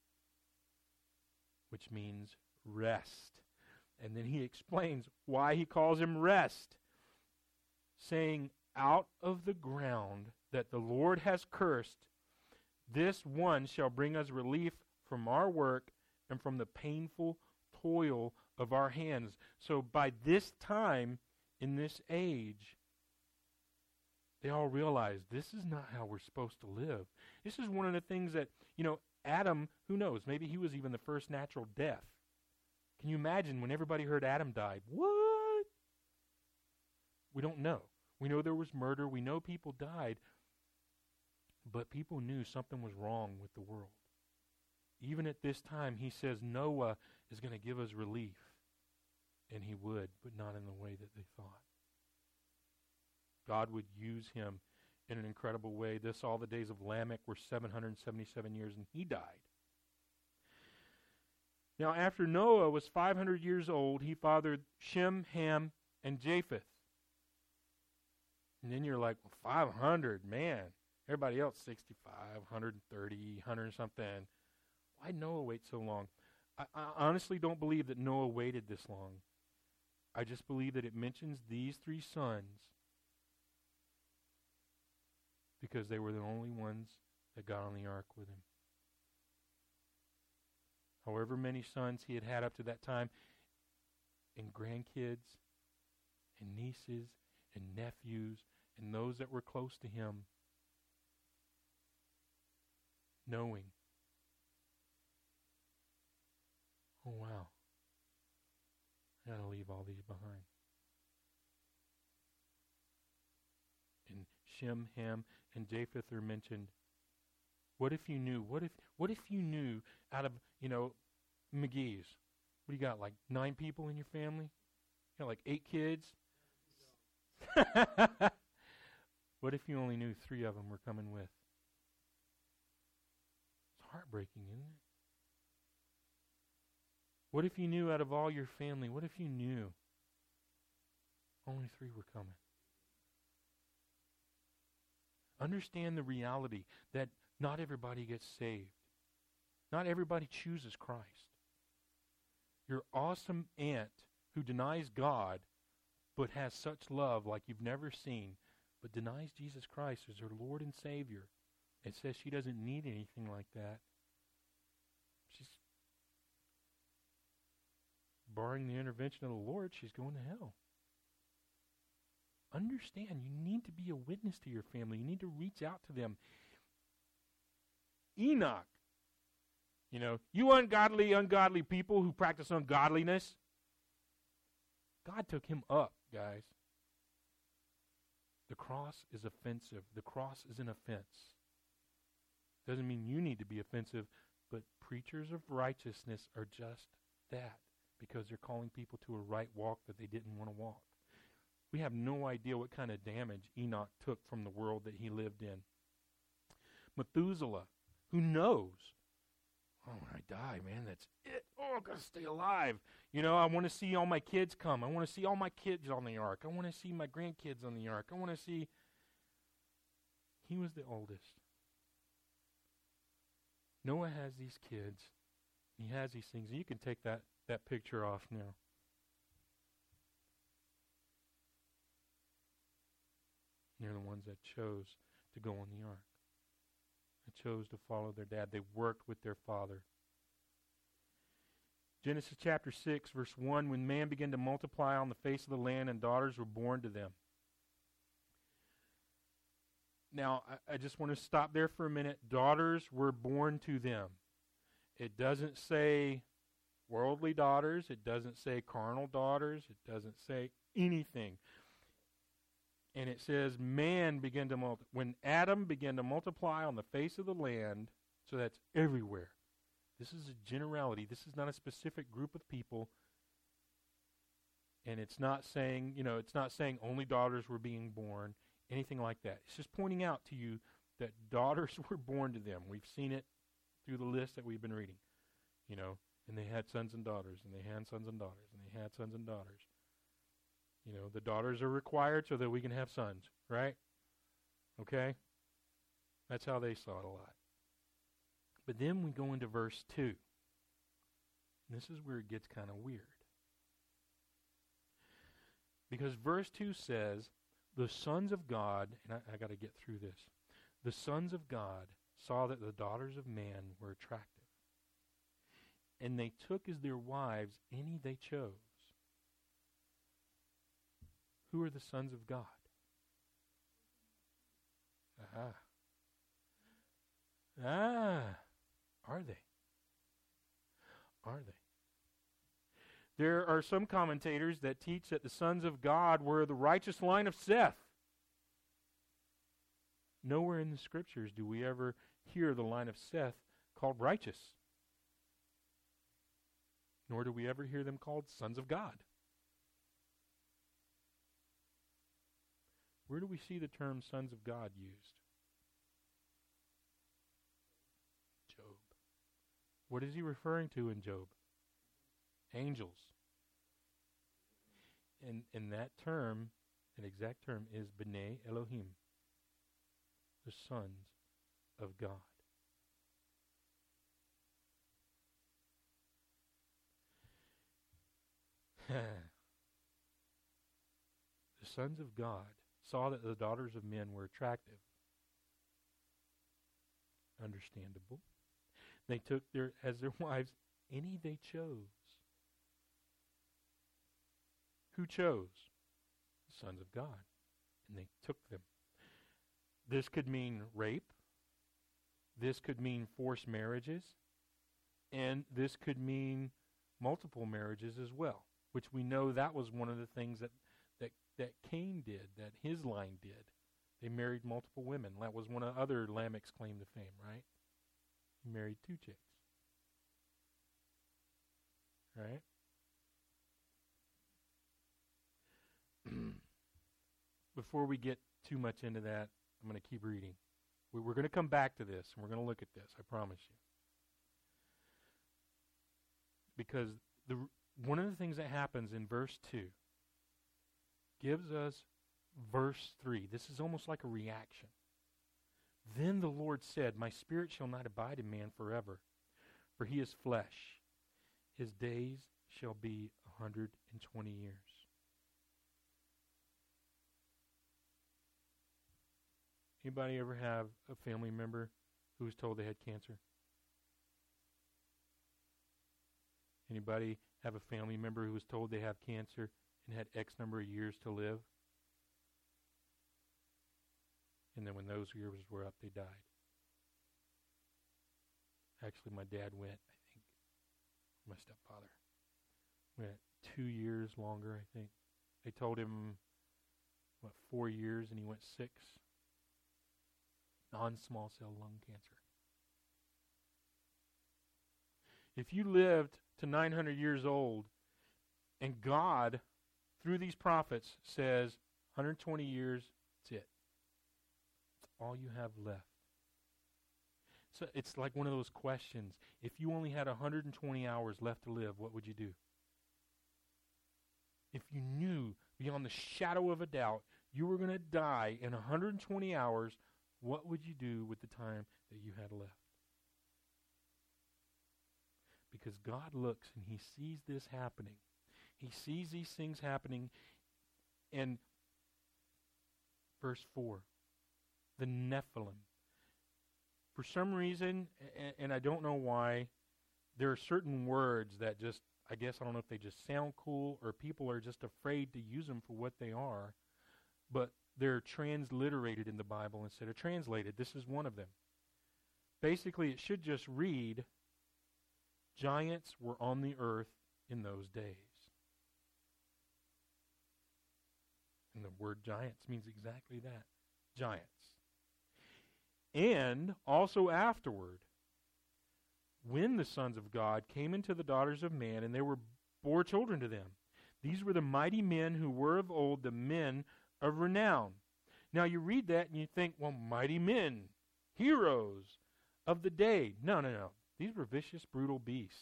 which means rest. And then he explains why he calls him rest, saying, out of the ground that the Lord has cursed, this one shall bring us relief from our work and from the painful toil of our hands. So by this time, in this age, they all realize this is not how we're supposed to live. This is one of the things that, you know, Adam, who knows, maybe he was even the first natural death. Can you imagine when everybody heard Adam died? What? We don't know. We know there was murder. We know people died. But people knew something was wrong with the world. Even at this time, he says Noah is going to give us relief. And he would, but not in the way that they thought. God would use him in an incredible way. This, all the days of Lamech were seven hundred seventy-seven years, and he died. Now, after Noah was five hundred years old, he fathered Shem, Ham, and Japheth. And then you're like, well, five hundred, man. Everybody else, sixty-five, one hundred thirty, one hundred something. Why Noah wait so long? I, I honestly don't believe that Noah waited this long. I just believe that it mentions these three sons because they were the only ones that got on the ark with him. However many sons he had had up to that time, and grandkids, and nieces, and nephews, and those that were close to him, knowing, oh wow, I gotta leave all these behind. And Shem, Ham, and Japheth are mentioned. What if you knew? What if what if you knew out of, you know, McGee's? What do you got, like nine people in your family? You got like eight kids? What if you only knew three of them were coming with? It's heartbreaking, isn't it? What if you knew out of all your family, what if you knew only three were coming? Understand the reality that not everybody gets saved. Not everybody chooses Christ. Your awesome aunt who denies God but has such love like you've never seen, but denies Jesus Christ as her Lord and Savior and says she doesn't need anything like that. She's, barring the intervention of the Lord, she's going to hell. Understand, you need to be a witness to your family. You need to reach out to them. Enoch, you know, you ungodly, ungodly people who practice ungodliness, God took him up, guys. The cross is offensive. The cross is an offense. Doesn't mean you need to be offensive, but preachers of righteousness are just that, because they're calling people to a right walk that they didn't want to walk. We have no idea what kind of damage Enoch took from the world that he lived in. Methuselah, who knows? Oh, when I die, man, that's it. Oh, I've got to stay alive. You know, I want to see all my kids come. I want to see all my kids on the ark. I want to see my grandkids on the ark. I want to see. He was the oldest. Noah has these kids. He has these things. You can take that, that picture off now. They're the ones that chose to go on the ark. They chose to follow their dad. They worked with their father. Genesis chapter six, verse one, when man began to multiply on the face of the land and daughters were born to them. Now, I, I just want to stop there for a minute. Daughters were born to them. It doesn't say worldly daughters. It doesn't say carnal daughters. It doesn't say anything. And it says man began to multiply. When Adam began to multiply on the face of the land, so that's everywhere. This is a generality. This is not a specific group of people. And it's not saying, you know, it's not saying only daughters were being born, anything like that. It's just pointing out to you that daughters were born to them. We've seen it through the list that we've been reading. You know, and they had sons and daughters, and they had sons and daughters, and they had sons and daughters. You know, the daughters are required so that we can have sons, right? Okay? That's how they saw it a lot. But then we go into verse two. And this is where it gets kind of weird. Because verse two says, the sons of God, and I, I got to get through this. The sons of God saw that the daughters of man were attractive. And they took as their wives any they chose. Who are the sons of God? Ah. Ah. Are they? Are they? There are some commentators that teach that the sons of God were the righteous line of Seth. Nowhere in the scriptures do we ever hear the line of Seth called righteous. Nor do we ever hear them called sons of God. Where do we see the term sons of God used? Job. What is he referring to in Job? Angels. And, and that term, an exact term, is B'nai Elohim, the sons of God. The sons of God saw that the daughters of men were attractive. Understandable. They took their as their wives any they chose. Who chose? The sons of God. And they took them. This could mean rape. This could mean forced marriages. And this could mean multiple marriages as well, which we know that was one of the things that, that, that Cain did, that his line did. They married multiple women. That was one of other Lamech's claim to fame, right? He married two chicks. Right? Before we get too much into that, I'm going to keep reading. We, we're going to come back to this, and we're going to look at this, I promise you. Because the one of the things that happens in verse two gives us verse three. This is almost like a reaction. Then the Lord said, my spirit shall not abide in man forever, for he is flesh. His days shall be a hundred and twenty years. Anybody ever have a family member who was told they had cancer? Anybody have a family member who was told they have cancer and had X number of years to live? And then when those years were up, they died. Actually, my dad went, I think, my stepfather, went two years longer, I think. They told him, what, four years, and he went six. Non-small cell lung cancer. If you lived to nine hundred years old, and God, through these prophets, says, one hundred twenty years, that's it. That's all you have left. So it's like one of those questions. If you only had one hundred twenty hours left to live, what would you do? If you knew beyond the shadow of a doubt you were going to die in one hundred twenty hours, what would you do with the time that you had left? Because God looks and he sees this happening. He sees these things happening. And verse four, the Nephilim. For some reason, and, and I don't know why, there are certain words that just, I guess, I don't know if they just sound cool or people are just afraid to use them for what they are, but they're transliterated in the Bible instead of translated. This is one of them. Basically, it should just read, giants were on the earth in those days. And the word giants means exactly that. Giants. And also afterward, when the sons of God came into the daughters of man, and they were bore children to them. These were the mighty men who were of old, the men of renown. Now you read that and you think, well, mighty men, heroes of the day. No, no, no. These were vicious, brutal beasts.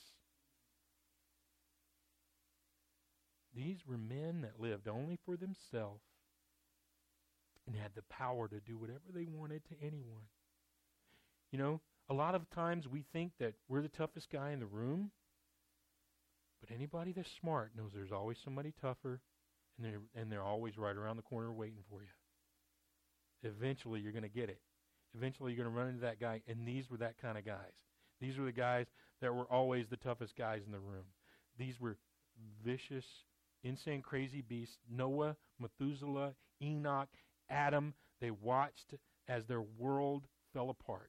These were men that lived only for themselves and had the power to do whatever they wanted to anyone. You know, a lot of times we think that we're the toughest guy in the room, but anybody that's smart knows there's always somebody tougher, and they're, and they're always right around the corner waiting for you. Eventually, you're going to get it. Eventually, you're going to run into that guy, and these were that kind of guys. These were the guys that were always the toughest guys in the room. These were vicious, insane, crazy beasts. Noah, Methuselah, Enoch, Adam, they watched as their world fell apart.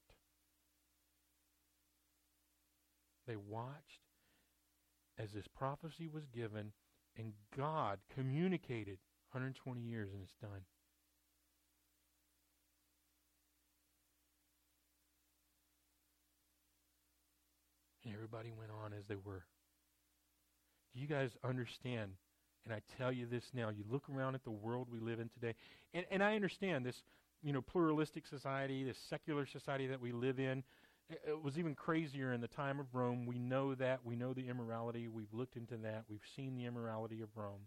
They watched as this prophecy was given, and God communicated one hundred twenty years, and it's done. And everybody went on as they were. Do you guys understand? And I tell you this now, you look around at the world we live in today, and, and I understand this, you know, pluralistic society, this secular society that we live in, It, it was even crazier in the time of Rome. We know that. We know the immorality. We've looked into that. We've seen the immorality of Rome.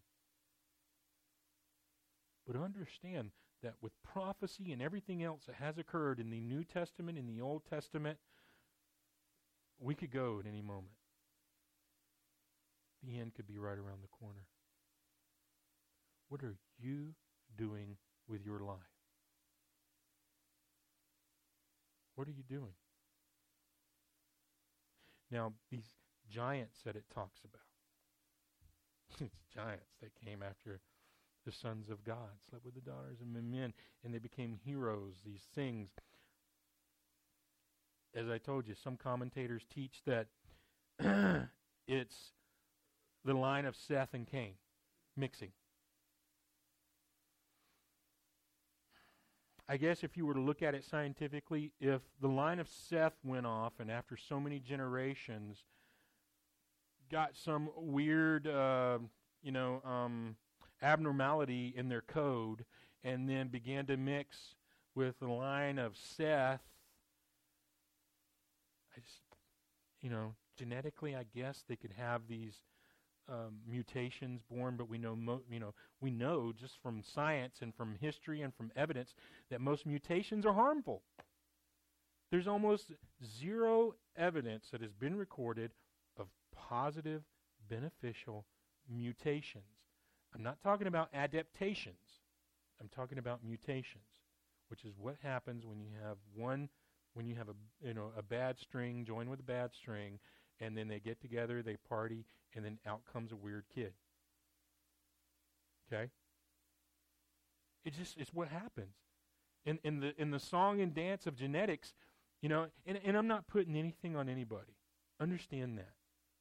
But understand that with prophecy and everything else that has occurred in the New Testament, in the Old Testament, we could go at any moment. The end could be right around the corner. What are you doing with your life? What are you doing? Now, these giants that it talks about, it's giants that came after the sons of God, slept with the daughters of men, and they became heroes, these things. As I told you, some commentators teach that it's the line of Seth and Cain mixing. I guess if you were to look at it scientifically, if the line of Seth went off and after so many generations got some weird, uh, you know, um, abnormality in their code and then began to mix with the line of Seth, I just, you know, genetically, I guess they could have these um, mutations born, but we know, mo- you know, we know just from science and from history and from evidence that most mutations are harmful. There's almost zero evidence that has been recorded of positive, beneficial mutations. I'm not talking about adaptations. I'm talking about mutations, which is what happens when you have one, when you have a, you know, a bad string joined with a bad string, and then they get together, they party, and then out comes a weird kid. Okay? It just, it's what happens. In in the in the song and dance of genetics, you know, and, and I'm not putting anything on anybody. Understand that.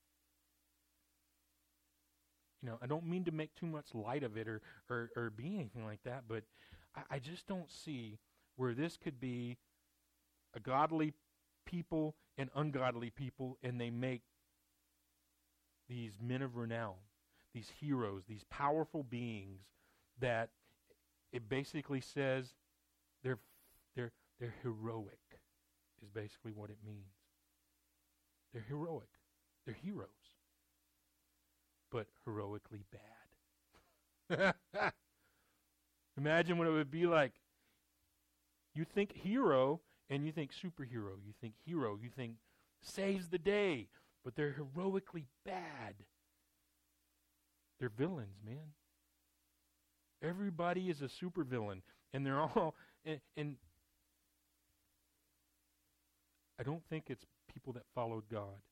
You know, I don't mean to make too much light of it or, or, or be anything like that, but I, I just don't see where this could be a godly people and ungodly people, and they make these men of renown, these heroes, these powerful beings that it basically says they're they're they're heroic is basically what it means. They're heroic. They're heroes. But heroically bad. Imagine what it would be like. You think hero, and you think superhero. You think hero. You think saves the day. But they're heroically bad. They're villains, man. Everybody is a supervillain. And they're all... And, and I don't think it's people that followed God.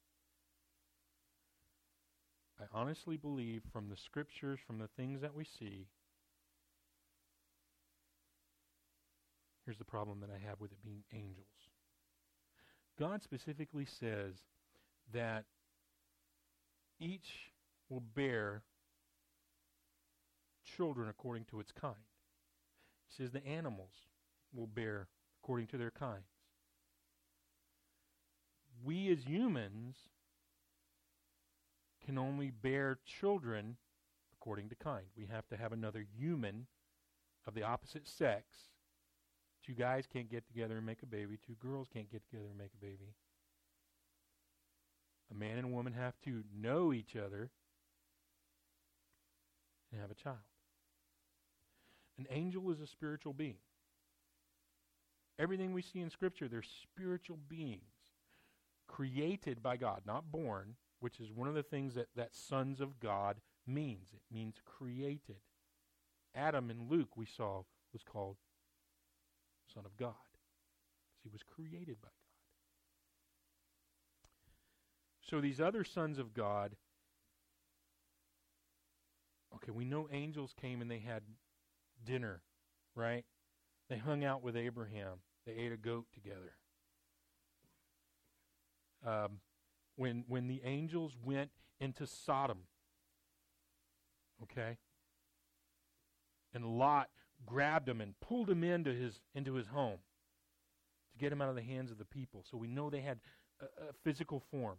I honestly believe from the scriptures, from the things that we see, here's the problem that I have with it being angels. God specifically says that each will bear children according to its kind. He says the animals will bear according to their kinds. We as humans can only bear children according to kind. We have to have another human of the opposite sex. Two guys can't get together and make a baby. Two girls can't get together and make a baby. A man and a woman have to know each other and have a child. An angel is a spiritual being. Everything we see in Scripture, they're spiritual beings created by God, not born, which is one of the things that, that sons of God means. It means created. Adam in Luke, we saw, was called Son of God, because he was created by God. So these other sons of God, okay, we know angels came and they had dinner, right? They hung out with Abraham. They ate a goat together. Um, when when the angels went into Sodom, okay, and Lot grabbed him and pulled him into his into his home to get him out of the hands of the people. So we know they had a, a physical form.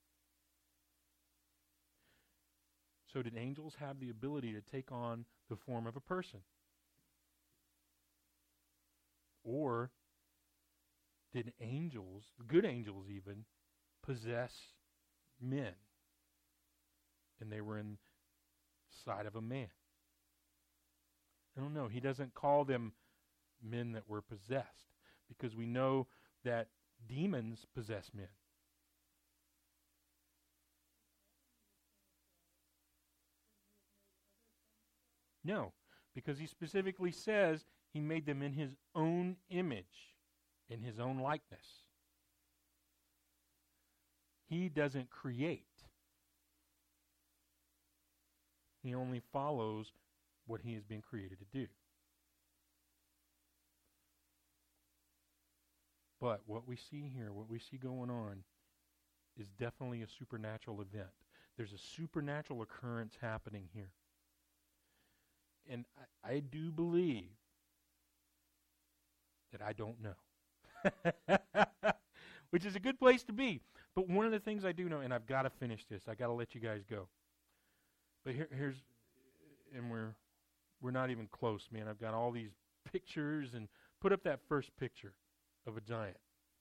So did angels have the ability to take on the form of a person? Or did angels, good angels even, possess men. And they were inside of a man. I don't know. He doesn't call them men that were possessed, because we know that demons possess men. No, because he specifically says he made them in his own image, in his own likeness. He doesn't create. He only follows what he has been created to do. But what we see here, what we see going on, is definitely a supernatural event. There's a supernatural occurrence happening here. And I, I do believe that I don't know. Which is a good place to be. But one of the things I do know, and I've got to finish this, I got to let you guys go. But here, here's, and we're we're not even close, man. I've got all these pictures, and put up that first picture of a giant.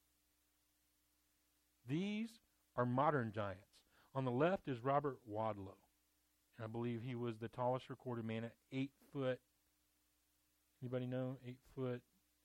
These are modern giants. On the left is Robert Wadlow. And I believe he was the tallest recorded man at eight foot. Anybody know? Eight foot.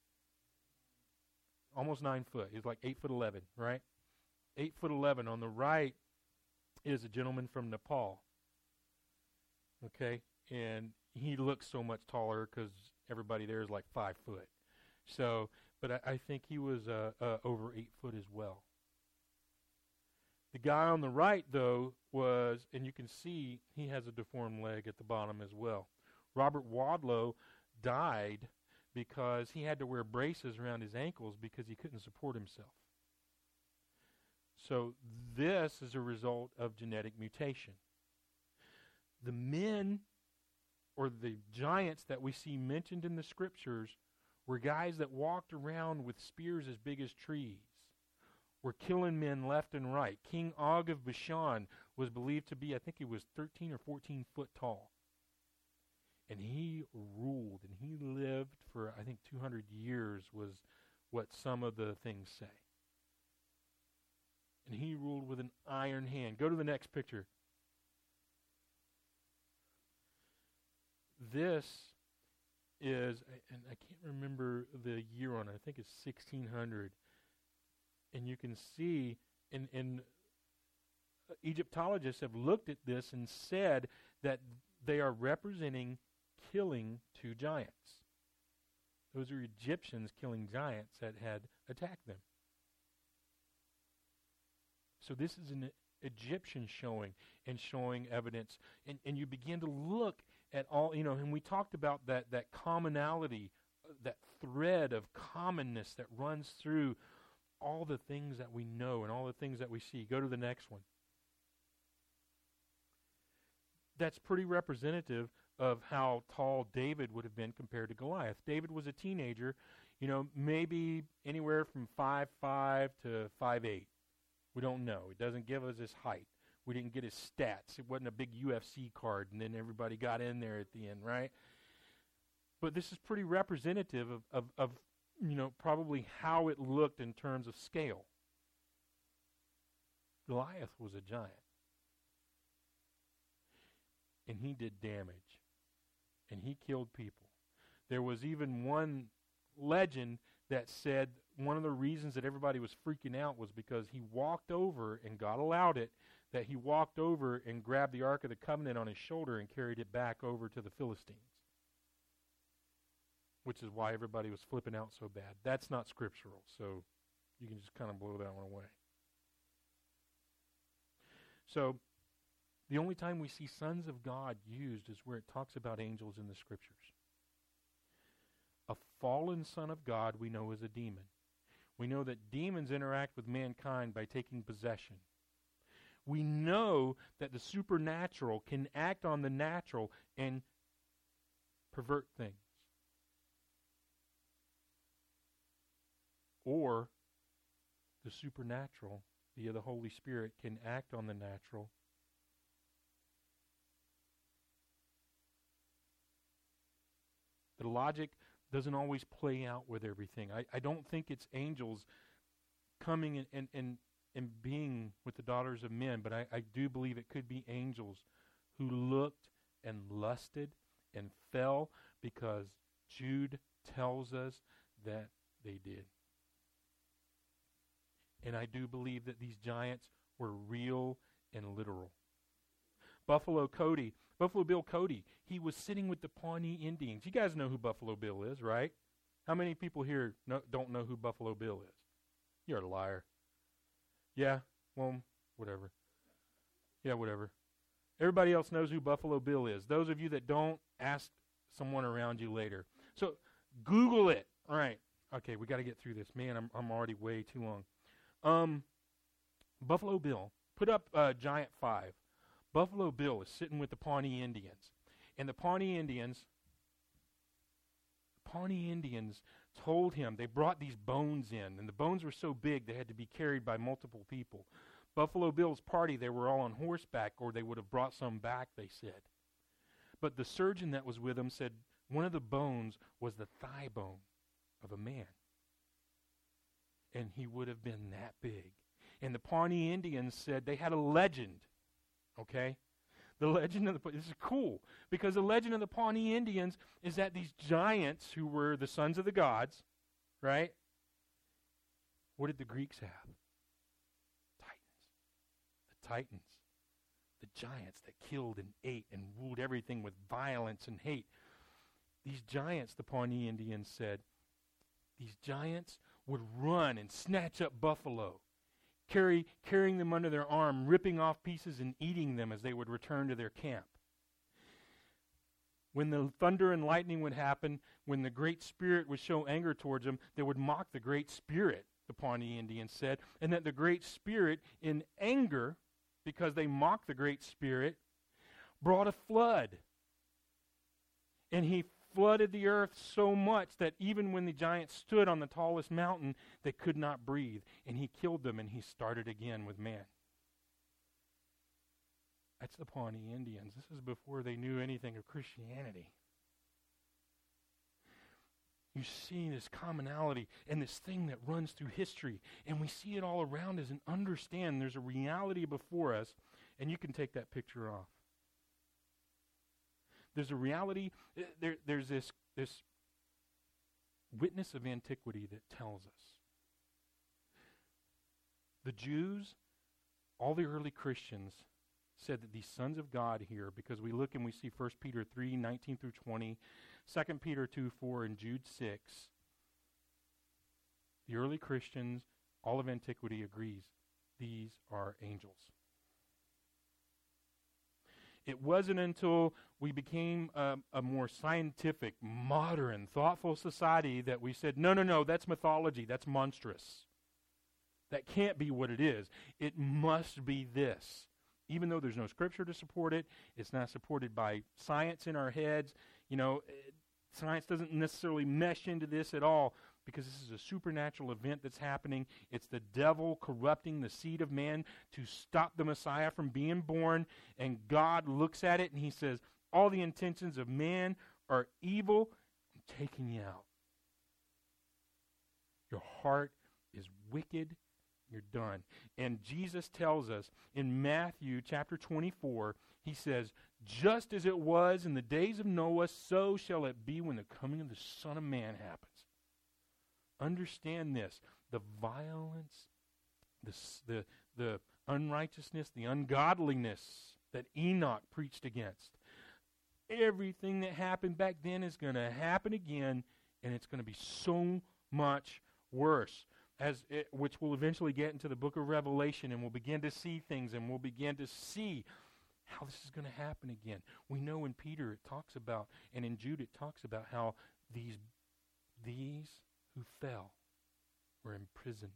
Almost nine foot. He's like eight foot eleven, right? Eight foot eleven. On the right is a gentleman from Nepal. Okay? And he looks so much taller because everybody there is like five foot. So, but I, I think he was uh, uh, over eight foot as well. The guy on the right, though, was, and you can see he has a deformed leg at the bottom as well. Robert Wadlow died because he had to wear braces around his ankles because he couldn't support himself. So this is a result of genetic mutation. The men, or the giants that we see mentioned in the scriptures, were guys that walked around with spears as big as trees. Were killing men left and right. King Og of Bashan was believed to be, I think he was thirteen or fourteen foot tall. And he ruled, and he lived for, I think, two hundred years was what some of the things say. And he ruled with an iron hand. Go to the next picture. This is, and I can't remember the year on it, I think it's sixteen hundred. And you can see, and, and Egyptologists have looked at this and said that they are representing killing two giants. Those are Egyptians killing giants that had attacked them. So this is an Egyptian showing, and showing evidence. And, and you begin to look at all, you know, and we talked about that, that commonality, uh, that thread of commonness that runs through all the things that we know and all the things that we see. Go to the next one. That's pretty representative of how tall David would have been compared to Goliath. David was a teenager, you know, maybe anywhere from five five to five eight. We don't know. It doesn't give us his height. We didn't get his stats. It wasn't a big U F C card, and then everybody got in there at the end, right? But this is pretty representative of, of, of you know, probably how it looked in terms of scale. Goliath was a giant. And he did damage. And he killed people. There was even one legend that said one of the reasons that everybody was freaking out was because he walked over, and God allowed it, that he walked over and grabbed the Ark of the Covenant on his shoulder and carried it back over to the Philistines. Which is why everybody was flipping out so bad. That's not scriptural, so you can just kind of blow that one away. So, the only time we see sons of God used is where it talks about angels in the scriptures. A fallen son of God we know is a demon. We know that demons interact with mankind by taking possession. We know that the supernatural can act on the natural and pervert things. Or the supernatural, via the Holy Spirit, can act on the natural. The logic doesn't always play out with everything. I, I don't think it's angels coming and, and, and, and being with the daughters of men, but I, I do believe it could be angels who looked and lusted and fell because Jude tells us that they did. And I do believe that these giants were real and literal. Buffalo Cody, Buffalo Bill Cody, he was sitting with the Pawnee Indians. You guys know who Buffalo Bill is, right? How many people here no, don't know who Buffalo Bill is? You're a liar. Yeah, well, whatever. Yeah, whatever. Everybody else knows who Buffalo Bill is. Those of you that don't, ask someone around you later. So Google it. All right. Okay, we got to get through this. Man, I'm I'm already way too long. Um, Buffalo Bill, put up uh, Giant five. Buffalo Bill is sitting with the Pawnee Indians. And the Pawnee Indians, Pawnee Indians told him, they brought these bones in, and the bones were so big they had to be carried by multiple people. Buffalo Bill's party, they were all on horseback, or they would have brought some back, they said. But the surgeon that was with him said one of the bones was the thigh bone of a man. And he would have been that big. And the Pawnee Indians said they had a legend, okay? The legend of the, this is cool, because the legend of the Pawnee Indians is that these giants who were the sons of the gods, right? What did the Greeks have? Titans. The Titans. The giants that killed and ate and ruled everything with violence and hate. These giants, the Pawnee Indians said, these giants would run and snatch up buffalo, carry, carrying them under their arm, ripping off pieces and eating them as they would return to their camp. When the thunder and lightning would happen, when the Great Spirit would show anger towards them, they would mock the Great Spirit, the Pawnee Indians said, and that the Great Spirit, in anger, because they mocked the Great Spirit, brought a flood. And he flooded the earth so much that even when the giants stood on the tallest mountain, they could not breathe. And he killed them, and he started again with man. That's the Pawnee Indians. This is before they knew anything of Christianity. You see this commonality and this thing that runs through history, and we see it all around us and understand there's a reality before us, and you can take that picture off. There's a reality, there, there's this, this witness of antiquity that tells us. The Jews, all the early Christians, said that these sons of God here, because we look and we see First Peter three, nineteen through twenty, Second Peter two, four, and Jude six, the early Christians, all of antiquity agrees, these are angels. It wasn't until we became a, a more scientific, modern, thoughtful society that we said, no, no, no, that's mythology, that's monstrous. That can't be what it is. It must be this. Even though there's no scripture to support it, it's not supported by science in our heads. You know, it, science doesn't necessarily mesh into this at all, because this is a supernatural event that's happening. It's the devil corrupting the seed of man to stop the Messiah from being born. And God looks at it and he says, all the intentions of man are evil. I'm taking you out. Your heart is wicked. You're done. And Jesus tells us in Matthew chapter twenty-four, he says, just as it was in the days of Noah, so shall it be when the coming of the Son of Man happens. Understand this, the violence, the, the, the unrighteousness, the ungodliness that Enoch preached against. Everything that happened back then is going to happen again, and it's going to be so much worse, as it, which we'll eventually get into the book of Revelation, and we'll begin to see things, and we'll begin to see how this is going to happen again. We know in Peter it talks about, and in Jude it talks about how these these who fell were imprisoned.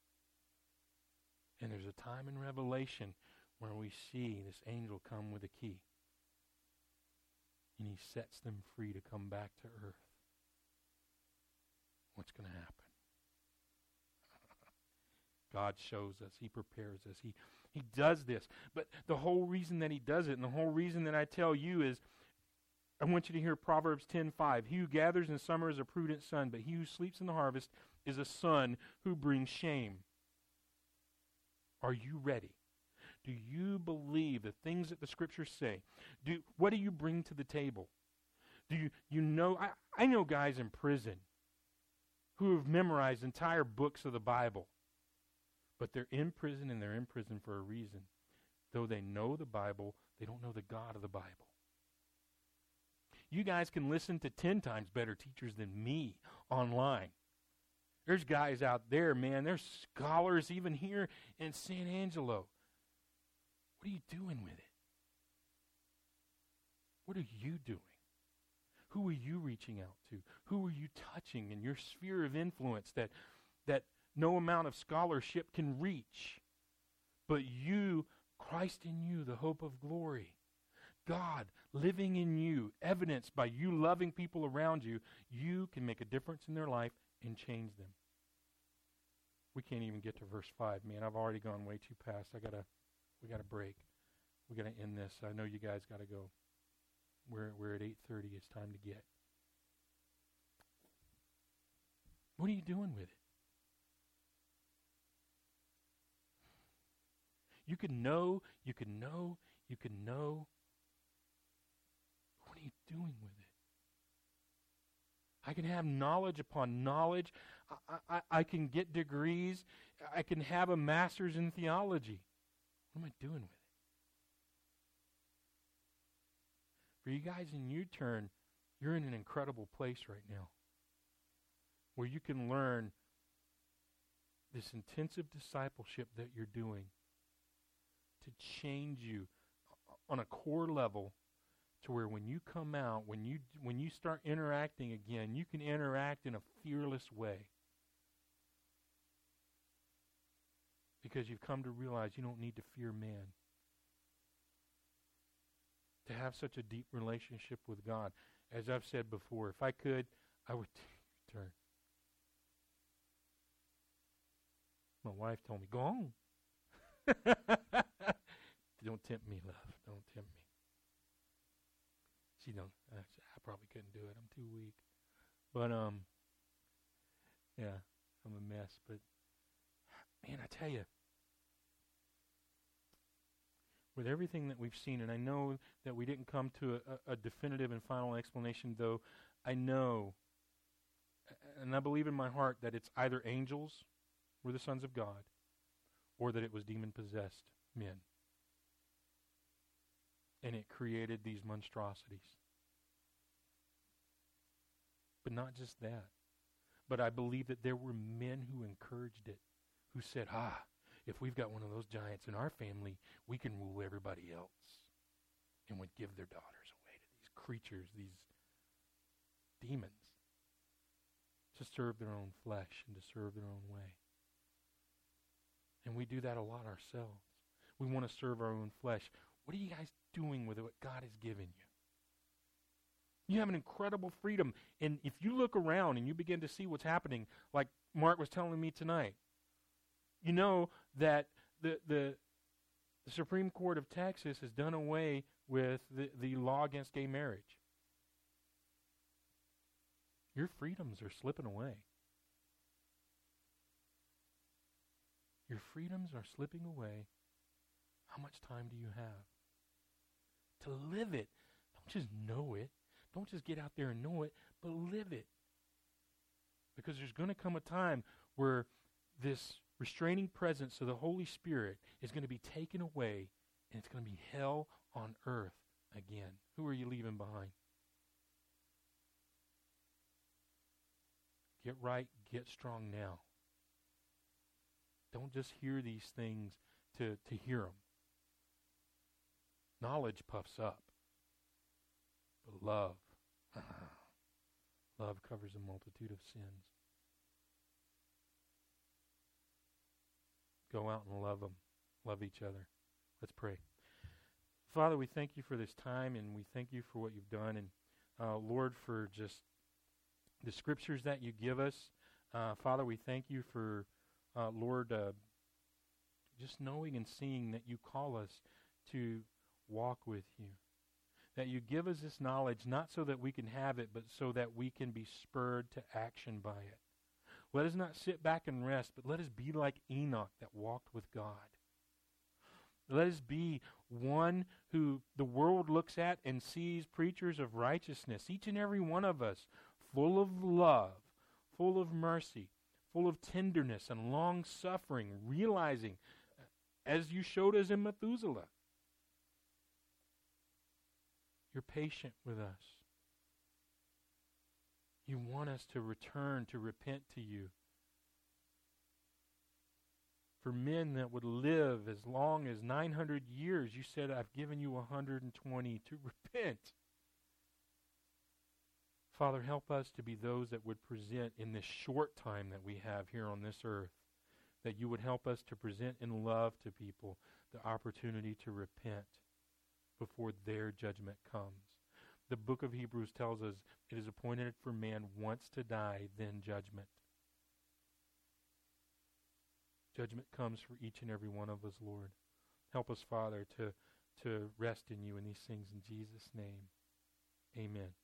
And there's a time in Revelation where we see this angel come with a key. And he sets them free to come back to earth. What's going to happen? God shows us. He prepares us. He, he does this. But the whole reason that he does it, and the whole reason that I tell you is, I want you to hear Proverbs ten five. He who gathers in summer is a prudent son, but he who sleeps in the harvest is a son who brings shame. Are you ready? Do you believe the things that the Scriptures say? Do what do you bring to the table? Do you you know? I, I know guys in prison who have memorized entire books of the Bible, but they're in prison and they're in prison for a reason. Though they know the Bible, they don't know the God of the Bible. You guys can listen to ten times better teachers than me online. There's guys out there, man. There's scholars even here in San Angelo. What are you doing with it? What are you doing? Who are you reaching out to? Who are you touching in your sphere of influence that, that no amount of scholarship can reach? But you, Christ in you, the hope of glory. God living in you, evidenced by you loving people around you, you can make a difference in their life and change them. We can't even get to verse five, man. I've already gone way too past. I gotta, we gotta break. We gotta end this. I know you guys gotta go. We're we're at eight thirty. It's time to get. What are you doing with it? You can know. You can know. You can know. What are you doing with it? I can have knowledge upon knowledge. I, I, I can get degrees. I can have a master's in theology. What am I doing with it? For you guys in U-Turn, you're in an incredible place right now where you can learn this intensive discipleship that you're doing to change you on a core level to where when you come out, when you when you start interacting again, you can interact in a fearless way. Because you've come to realize you don't need to fear man. To have such a deep relationship with God. As I've said before, if I could, I would turn. My wife told me, go on. Don't tempt me, love. Don't tempt me. She don't. I, I probably couldn't do it. I'm too weak. But um, yeah, I'm a mess. But man, I tell you, with everything that we've seen, and I know that we didn't come to a, a, a definitive and final explanation, though I know, and I believe in my heart that it's either angels were the sons of God, or that it was demon-possessed men. And it created these monstrosities. But not just that. But I believe that there were men who encouraged it, who said, ah, if we've got one of those giants in our family, we can rule everybody else. And would give their daughters away to these creatures, these demons, to serve their own flesh and to serve their own way. And we do that a lot ourselves. We want to serve our own flesh. What are you guys doing with what God has given you? You have an incredible freedom. And if you look around and you begin to see what's happening, like Mark was telling me tonight, you know that the the, the Supreme Court of Texas has done away with the, the law against gay marriage. Your freedoms are slipping away. Your freedoms are slipping away. How much time do you have to live it? Don't just know it. Don't just get out there and know it, but live it. Because there's going to come a time where this restraining presence of the Holy Spirit is going to be taken away, and it's going to be hell on earth again. Who are you leaving behind? Get right, get strong now. Don't just hear these things to, to hear them. Knowledge puffs up. But love, love covers a multitude of sins. Go out and love them. Love each other. Let's pray. Father, we thank you for this time, and we thank you for what you've done. And uh, Lord, for just the scriptures that you give us. Uh, Father, we thank you for, uh, Lord, uh, just knowing and seeing that you call us to walk with you. That you give us this knowledge not so that we can have it, but so that we can be spurred to action by it. Let us not sit back and rest, but let us be like Enoch that walked with God. Let us be one who the world looks at and sees preachers of righteousness, each and every one of us, full of love, full of mercy, full of tenderness and long-suffering, realizing, as you showed us in Methuselah, you're patient with us. You want us to return, to repent to you. For men that would live as long as nine hundred years, you said, I've given you one hundred twenty to repent. Father, help us to be those that would present in this short time that we have here on this earth, that you would help us to present in love to people the opportunity to repent before their judgment comes. The book of Hebrews tells us it is appointed for man once to die, then judgment. Judgment comes for each and every one of us, Lord. Help us, Father, to, to rest in you in these things in Jesus' name. Amen.